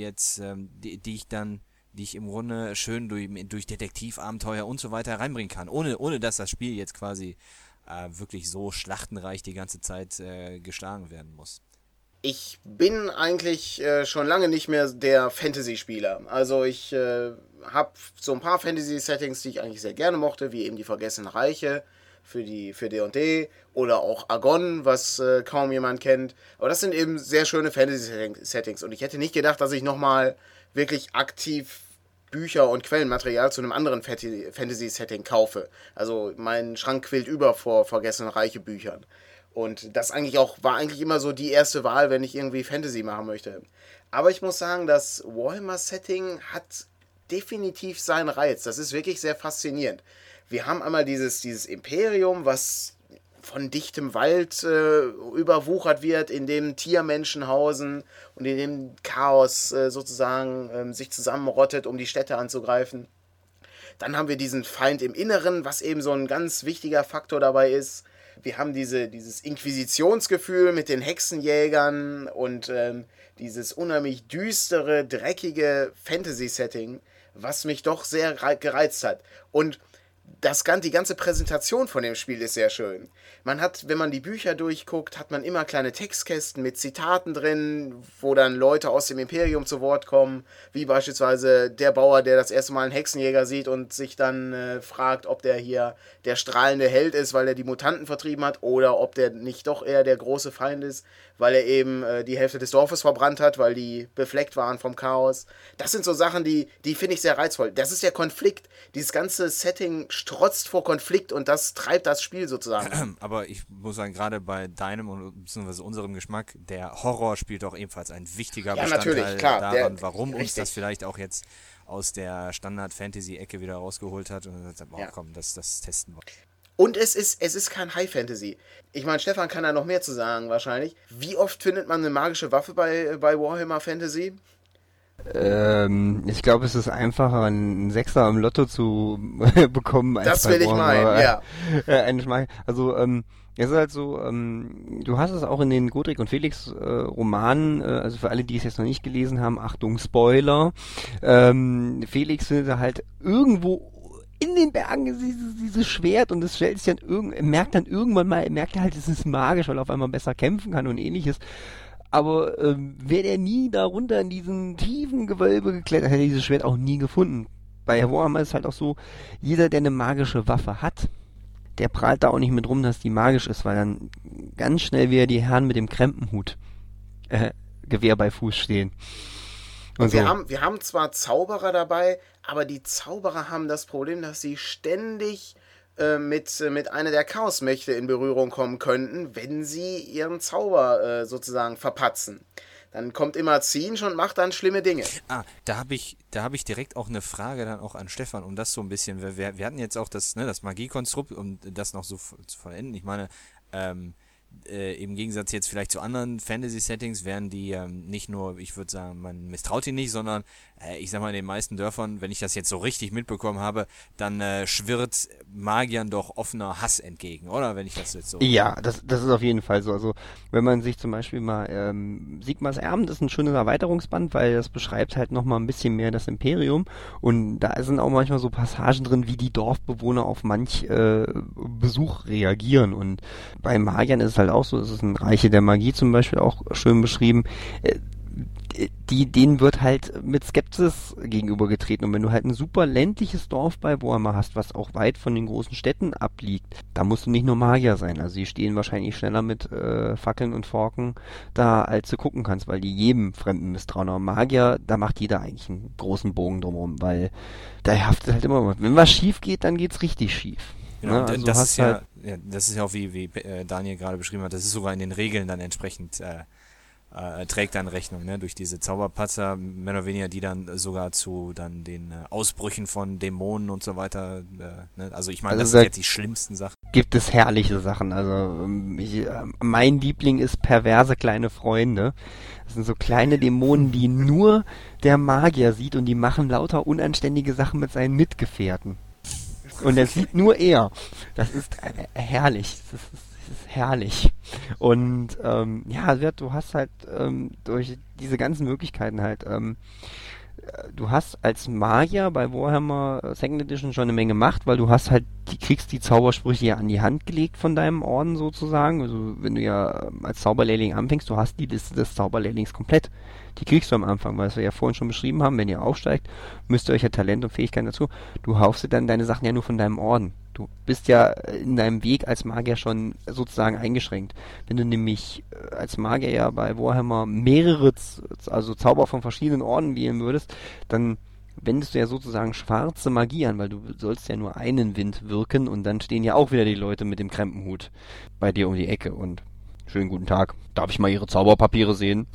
ich im Grunde schön durch Detektivabenteuer und so weiter reinbringen kann, ohne dass das Spiel jetzt quasi wirklich so schlachtenreich die ganze Zeit geschlagen werden muss. Ich bin eigentlich schon lange nicht mehr der Fantasy-Spieler. Also ich habe so ein paar Fantasy-Settings, die ich eigentlich sehr gerne mochte, wie eben die Vergessenen Reiche für D&D oder auch Agon, was kaum jemand kennt. Aber das sind eben sehr schöne Fantasy-Settings und ich hätte nicht gedacht, dass ich nochmal wirklich aktiv Bücher und Quellenmaterial zu einem anderen Fantasy-Setting kaufe. Also mein Schrank quillt über vor Vergessenen Reiche Büchern. Und das war eigentlich immer so die erste Wahl, wenn ich irgendwie Fantasy machen möchte. Aber ich muss sagen, das Warhammer-Setting hat definitiv seinen Reiz. Das ist wirklich sehr faszinierend. Wir haben einmal dieses Imperium, was von dichtem Wald überwuchert wird, in dem Tiermenschen hausen und in dem Chaos sozusagen sich zusammenrottet, um die Städte anzugreifen. Dann haben wir diesen Feind im Inneren, was eben so ein ganz wichtiger Faktor dabei ist. Wir haben dieses Inquisitionsgefühl mit den Hexenjägern und dieses unheimlich düstere, dreckige Fantasy-Setting, was mich doch sehr gereizt hat. Und die ganze Präsentation von dem Spiel ist sehr schön. Man hat, wenn man die Bücher durchguckt, hat man immer kleine Textkästen mit Zitaten drin, wo dann Leute aus dem Imperium zu Wort kommen, wie beispielsweise der Bauer, der das erste Mal einen Hexenjäger sieht und sich dann fragt, ob der hier der strahlende Held ist, weil er die Mutanten vertrieben hat, oder ob der nicht doch eher der große Feind ist, weil er eben die Hälfte des Dorfes verbrannt hat, weil die befleckt waren vom Chaos. Das sind so Sachen, die finde ich sehr reizvoll. Das ist der Konflikt. Dieses ganze Setting strotzt vor Konflikt und das treibt das Spiel sozusagen. Aber ich muss sagen, gerade bei deinem und beziehungsweise unserem Geschmack, der Horror spielt auch ebenfalls ein wichtiger Bestandteil daran, warum uns das vielleicht auch jetzt aus der Standard-Fantasy-Ecke wieder rausgeholt hat und gesagt, boah, komm, das testen wir. Und es ist kein High-Fantasy. Ich meine, Stefan kann da noch mehr zu sagen wahrscheinlich. Wie oft findet man eine magische Waffe bei Warhammer Fantasy? Ich glaube, es ist einfacher, einen Sechser im Lotto zu bekommen, als das will ich meinen, ja. Also, es ist halt so, du hast es auch in den Godric und Felix Romanen, also für alle, die es jetzt noch nicht gelesen haben, Achtung, Spoiler, Felix findet halt irgendwo in den Bergen dieses Schwert und das stellt sich dann merkt er halt, es ist magisch, weil er auf einmal besser kämpfen kann und ähnliches. Aber wäre der nie da runter in diesen tiefen Gewölbe geklettert, hätte er dieses Schwert auch nie gefunden. Bei Warhammer ist es halt auch so, jeder, der eine magische Waffe hat, der prahlt da auch nicht mit rum, dass die magisch ist, weil dann ganz schnell wieder die Herren mit dem Krempenhut Gewehr bei Fuß stehen. Und wir haben zwar Zauberer dabei, aber die Zauberer haben das Problem, dass sie ständig mit einer der Chaosmächte in Berührung kommen könnten, wenn sie ihren Zauber sozusagen verpatzen. Dann kommt immer Zinsch und macht dann schlimme Dinge. Da hab ich direkt auch eine Frage dann auch an Stefan, um das so ein bisschen, wir hatten jetzt auch das Magiekonstrukt, um das noch so zu vollenden. Ich meine, im Gegensatz jetzt vielleicht zu anderen Fantasy-Settings wären die nicht nur, ich würde sagen, man misstraut ihnen nicht, sondern ich sag mal, in den meisten Dörfern, wenn ich das jetzt so richtig mitbekommen habe, dann schwirrt Magiern doch offener Hass entgegen, oder? Wenn ich das jetzt so... Ja, das ist auf jeden Fall so. Also, wenn man sich zum Beispiel mal Sigmars Erben ist ein schönes Erweiterungsband, weil das beschreibt halt nochmal ein bisschen mehr das Imperium und da sind auch manchmal so Passagen drin, wie die Dorfbewohner auf manch Besuch reagieren und bei Magiern ist es halt auch so, es ist ein Reiche der Magie zum Beispiel auch schön beschrieben, denen wird halt mit Skepsis gegenübergetreten. Und wenn du halt ein super ländliches Dorf bei Warhammer hast, was auch weit von den großen Städten abliegt, da musst du nicht nur Magier sein. Also die stehen wahrscheinlich schneller mit Fackeln und Forken da, als du gucken kannst, weil die jedem Fremden misstrauen. Aber Magier, da macht jeder eigentlich einen großen Bogen drumherum, weil da haftet halt immer, wenn was schief geht, dann geht's richtig schief. Genau, ne? Also das ist ja auch wie Daniel gerade beschrieben hat, das ist sogar in den Regeln dann entsprechend trägt dann Rechnung, ne? Durch diese Zauberpatzer, mehr oder weniger, die dann sogar zu dann den Ausbrüchen von Dämonen und so weiter, ne? Also ich meine, also das sind jetzt die schlimmsten Sachen. Gibt es herrliche Sachen, also mein Liebling ist perverse kleine Freunde. Das sind so kleine Dämonen, die nur der Magier sieht und die machen lauter unanständige Sachen mit seinen Mitgefährten. Und das sieht nur er. Das ist herrlich. Das ist herrlich. Und du hast halt durch diese ganzen Möglichkeiten halt, du hast als Magier bei Warhammer Second Edition schon eine Menge Macht, weil du hast halt, kriegst die Zaubersprüche ja an die Hand gelegt von deinem Orden sozusagen. Also wenn du ja als Zauberlehrling anfängst, du hast die Liste des Zauberlehrlings komplett. Die kriegst du am Anfang, weil wir ja vorhin schon beschrieben haben, wenn ihr aufsteigt, müsst ihr euch ja Talent und Fähigkeiten dazu. Du haufst dir dann deine Sachen ja nur von deinem Orden. Du bist ja in deinem Weg als Magier schon sozusagen eingeschränkt. Wenn du nämlich als Magier ja bei Warhammer mehrere, also Zauber von verschiedenen Orden wählen würdest, dann wendest du ja sozusagen schwarze Magie an, weil du sollst ja nur einen Wind wirken und dann stehen ja auch wieder die Leute mit dem Krempenhut bei dir um die Ecke und schönen guten Tag. Darf ich mal Ihre Zauberpapiere sehen?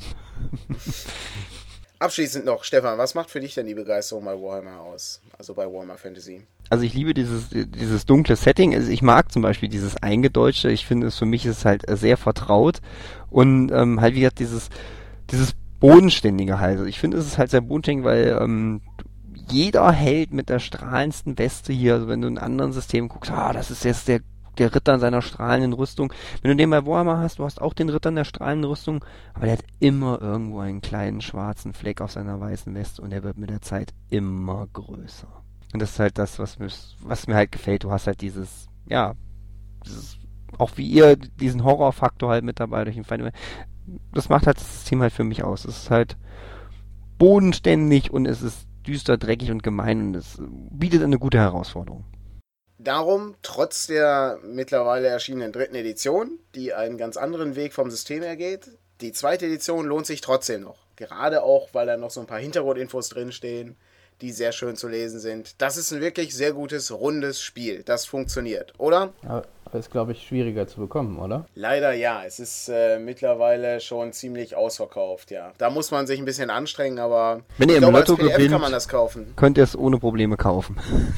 Abschließend noch, Stefan, was macht für dich denn die Begeisterung bei Warhammer aus? Also bei Warhammer Fantasy? Also ich liebe dieses dunkle Setting. Also ich mag zum Beispiel dieses Eingedeutschte. Ich finde es, für mich ist es halt sehr vertraut. Und halt wie gesagt, dieses Bodenständige halt. Also ich finde es ist halt sehr bodenständig, weil jeder Held mit der strahlendsten Weste hier, also wenn du in anderen Systemen guckst, das ist jetzt der Ritter in seiner strahlenden Rüstung. Wenn du den bei Warhammer hast, du hast auch den Ritter in der strahlenden Rüstung, aber der hat immer irgendwo einen kleinen schwarzen Fleck auf seiner weißen Weste und der wird mit der Zeit immer größer. Und das ist halt das, was mir halt gefällt. Du hast halt dieses, auch wie ihr, diesen Horrorfaktor halt mit dabei durch den Feind. Das macht halt das System halt für mich aus. Es ist halt bodenständig und es ist düster, dreckig und gemein und es bietet eine gute Herausforderung. Darum, trotz der mittlerweile erschienenen 3. Edition, die einen ganz anderen Weg vom System her geht, die 2. Edition lohnt sich trotzdem noch. Gerade auch, weil da noch so ein paar Hintergrundinfos drinstehen, die sehr schön zu lesen sind. Das ist ein wirklich sehr gutes, rundes Spiel. Das funktioniert, oder? Aber ist, glaube ich, schwieriger zu bekommen, oder? Leider ja. Es ist mittlerweile schon ziemlich ausverkauft, ja. Da muss man sich ein bisschen anstrengen, aber wenn ihr ich im glaube, Lotto als PDF gewinnt, kann man das kaufen. könnt ihr es ohne Probleme kaufen.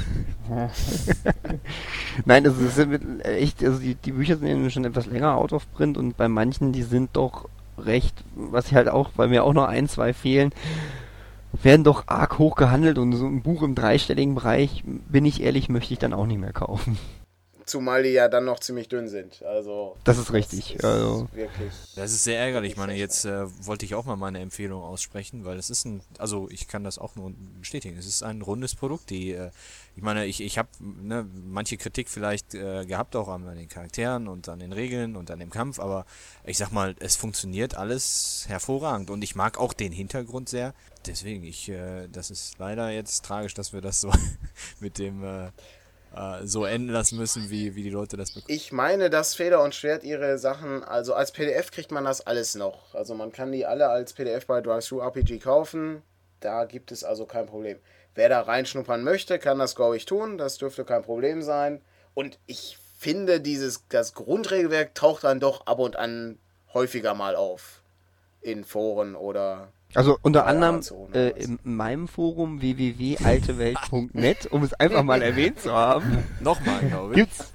Nein, es ist echt, also die Bücher sind schon etwas länger out of print und bei manchen, die sind doch recht, was ich halt auch, weil mir auch noch 1, 2 fehlen, werden doch arg hoch gehandelt und so ein Buch im 3-stelligen Bereich, bin ich ehrlich, möchte ich dann auch nicht mehr kaufen. Zumal die ja dann noch ziemlich dünn sind. Also das ist richtig. Also wirklich. Das ist sehr ärgerlich. Ich meine, jetzt wollte ich auch mal meine Empfehlung aussprechen, weil es ist also ich kann das auch nur bestätigen. Es ist ein rundes Produkt. Ich meine, ich habe manche Kritik vielleicht gehabt auch an den Charakteren und an den Regeln und an dem Kampf, aber ich sag mal, es funktioniert alles hervorragend und ich mag auch den Hintergrund sehr. Deswegen, das ist leider jetzt tragisch, dass wir das so mit dem so enden lassen müssen, wie die Leute das bekommen. Ich meine, dass Feder und Schwert ihre Sachen, also als PDF kriegt man das alles noch. Also man kann die alle als PDF bei DriveThru-RPG kaufen. Da gibt es also kein Problem. Wer da reinschnuppern möchte, kann das, glaube ich, tun. Das dürfte kein Problem sein. Und ich finde, das Grundregelwerk taucht dann doch ab und an häufiger mal auf. In Foren oder... Also unter anderem in meinem Forum www.altewelt.net, um es einfach mal erwähnt zu haben. Nochmal, glaube ich. Gibt's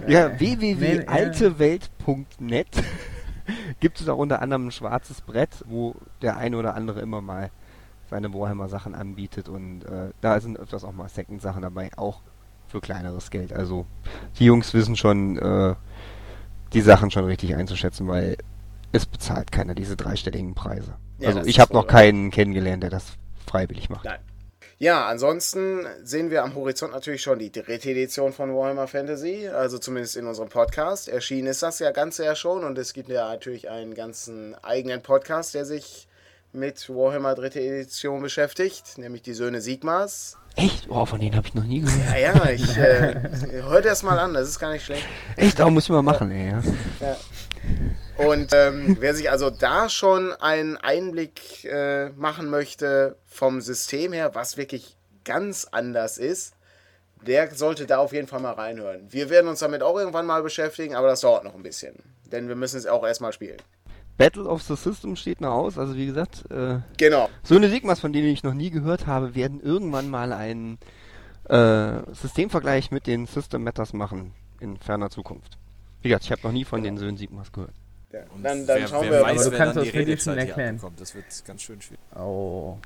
www.altewelt.net gibt es auch unter anderem ein schwarzes Brett, wo der eine oder andere immer mal seine Warhammer-Sachen anbietet und da sind öfters auch mal Second-Sachen dabei, auch für kleineres Geld. Also die Jungs wissen schon, die Sachen schon richtig einzuschätzen, weil es bezahlt keiner diese 3-stelligen Preise. Ja, also ich habe noch keinen kennengelernt, der das freiwillig macht. Nein. Ja, ansonsten sehen wir am Horizont natürlich schon die 3. Edition von Warhammer Fantasy, also zumindest in unserem Podcast. Erschienen ist das ja Ganze ja schon und es gibt ja natürlich einen ganzen eigenen Podcast, der sich mit Warhammer 3. Edition beschäftigt, nämlich die Söhne Sigmars. Echt? Oh, von denen habe ich noch nie gehört. Ja, ich hört erst mal an, das ist gar nicht schlecht. Echt? Auch muss ich mal machen, ey. Ja. Und wer sich also da schon einen Einblick machen möchte vom System her, was wirklich ganz anders ist, der sollte da auf jeden Fall mal reinhören. Wir werden uns damit auch irgendwann mal beschäftigen, aber das dauert noch ein bisschen. Denn wir müssen es auch erstmal spielen. Battle of the System steht noch aus, also wie gesagt, genau. Söhne Sigmars, von denen ich noch nie gehört habe, werden irgendwann mal einen Systemvergleich mit den System Matters machen in ferner Zukunft. Wie gesagt, ich habe noch nie von den Söhnen Sigmars gehört. Ja. Und dann wer schauen weiß, wir, aber du wer kannst dann das die wirklich schon Redezeit hier erklären. abbekommt. Das wird ganz schön schwierig. Oh.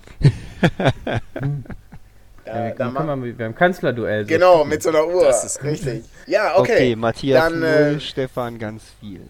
Ja, wir können beim Kanzlerduell. Genau, mit so einer Uhr. Das ist richtig. Ja, okay. Matthias dann, 0, Stefan ganz viel.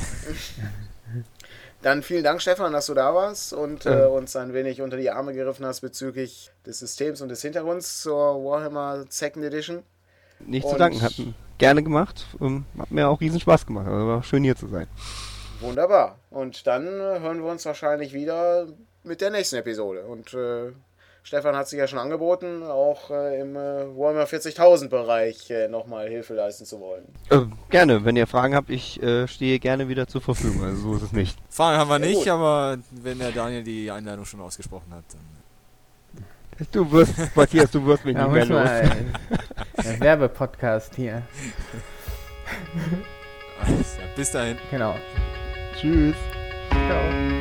Dann vielen Dank, Stefan, dass du da warst und uns ein wenig unter die Arme gegriffen hast bezüglich des Systems und des Hintergrunds zur Warhammer 2. Edition. Nicht zu danken, hat gerne gemacht. Hat mir auch riesen Spaß gemacht. Also war schön hier zu sein. Wunderbar. Und dann hören wir uns wahrscheinlich wieder mit der nächsten Episode. Und Stefan hat sich ja schon angeboten, auch im Warhammer 40.000 Bereich nochmal Hilfe leisten zu wollen. Gerne, wenn ihr Fragen habt, ich stehe gerne wieder zur Verfügung. Also so ist es nicht. Fragen haben wir nicht, gut. aber wenn der Daniel die Einladung schon ausgesprochen hat, dann... Matthias, du wirst mich nicht mehr los. Ein Werbepodcast hier. Alles klar, bis dahin. Genau. Tschüss. Ciao.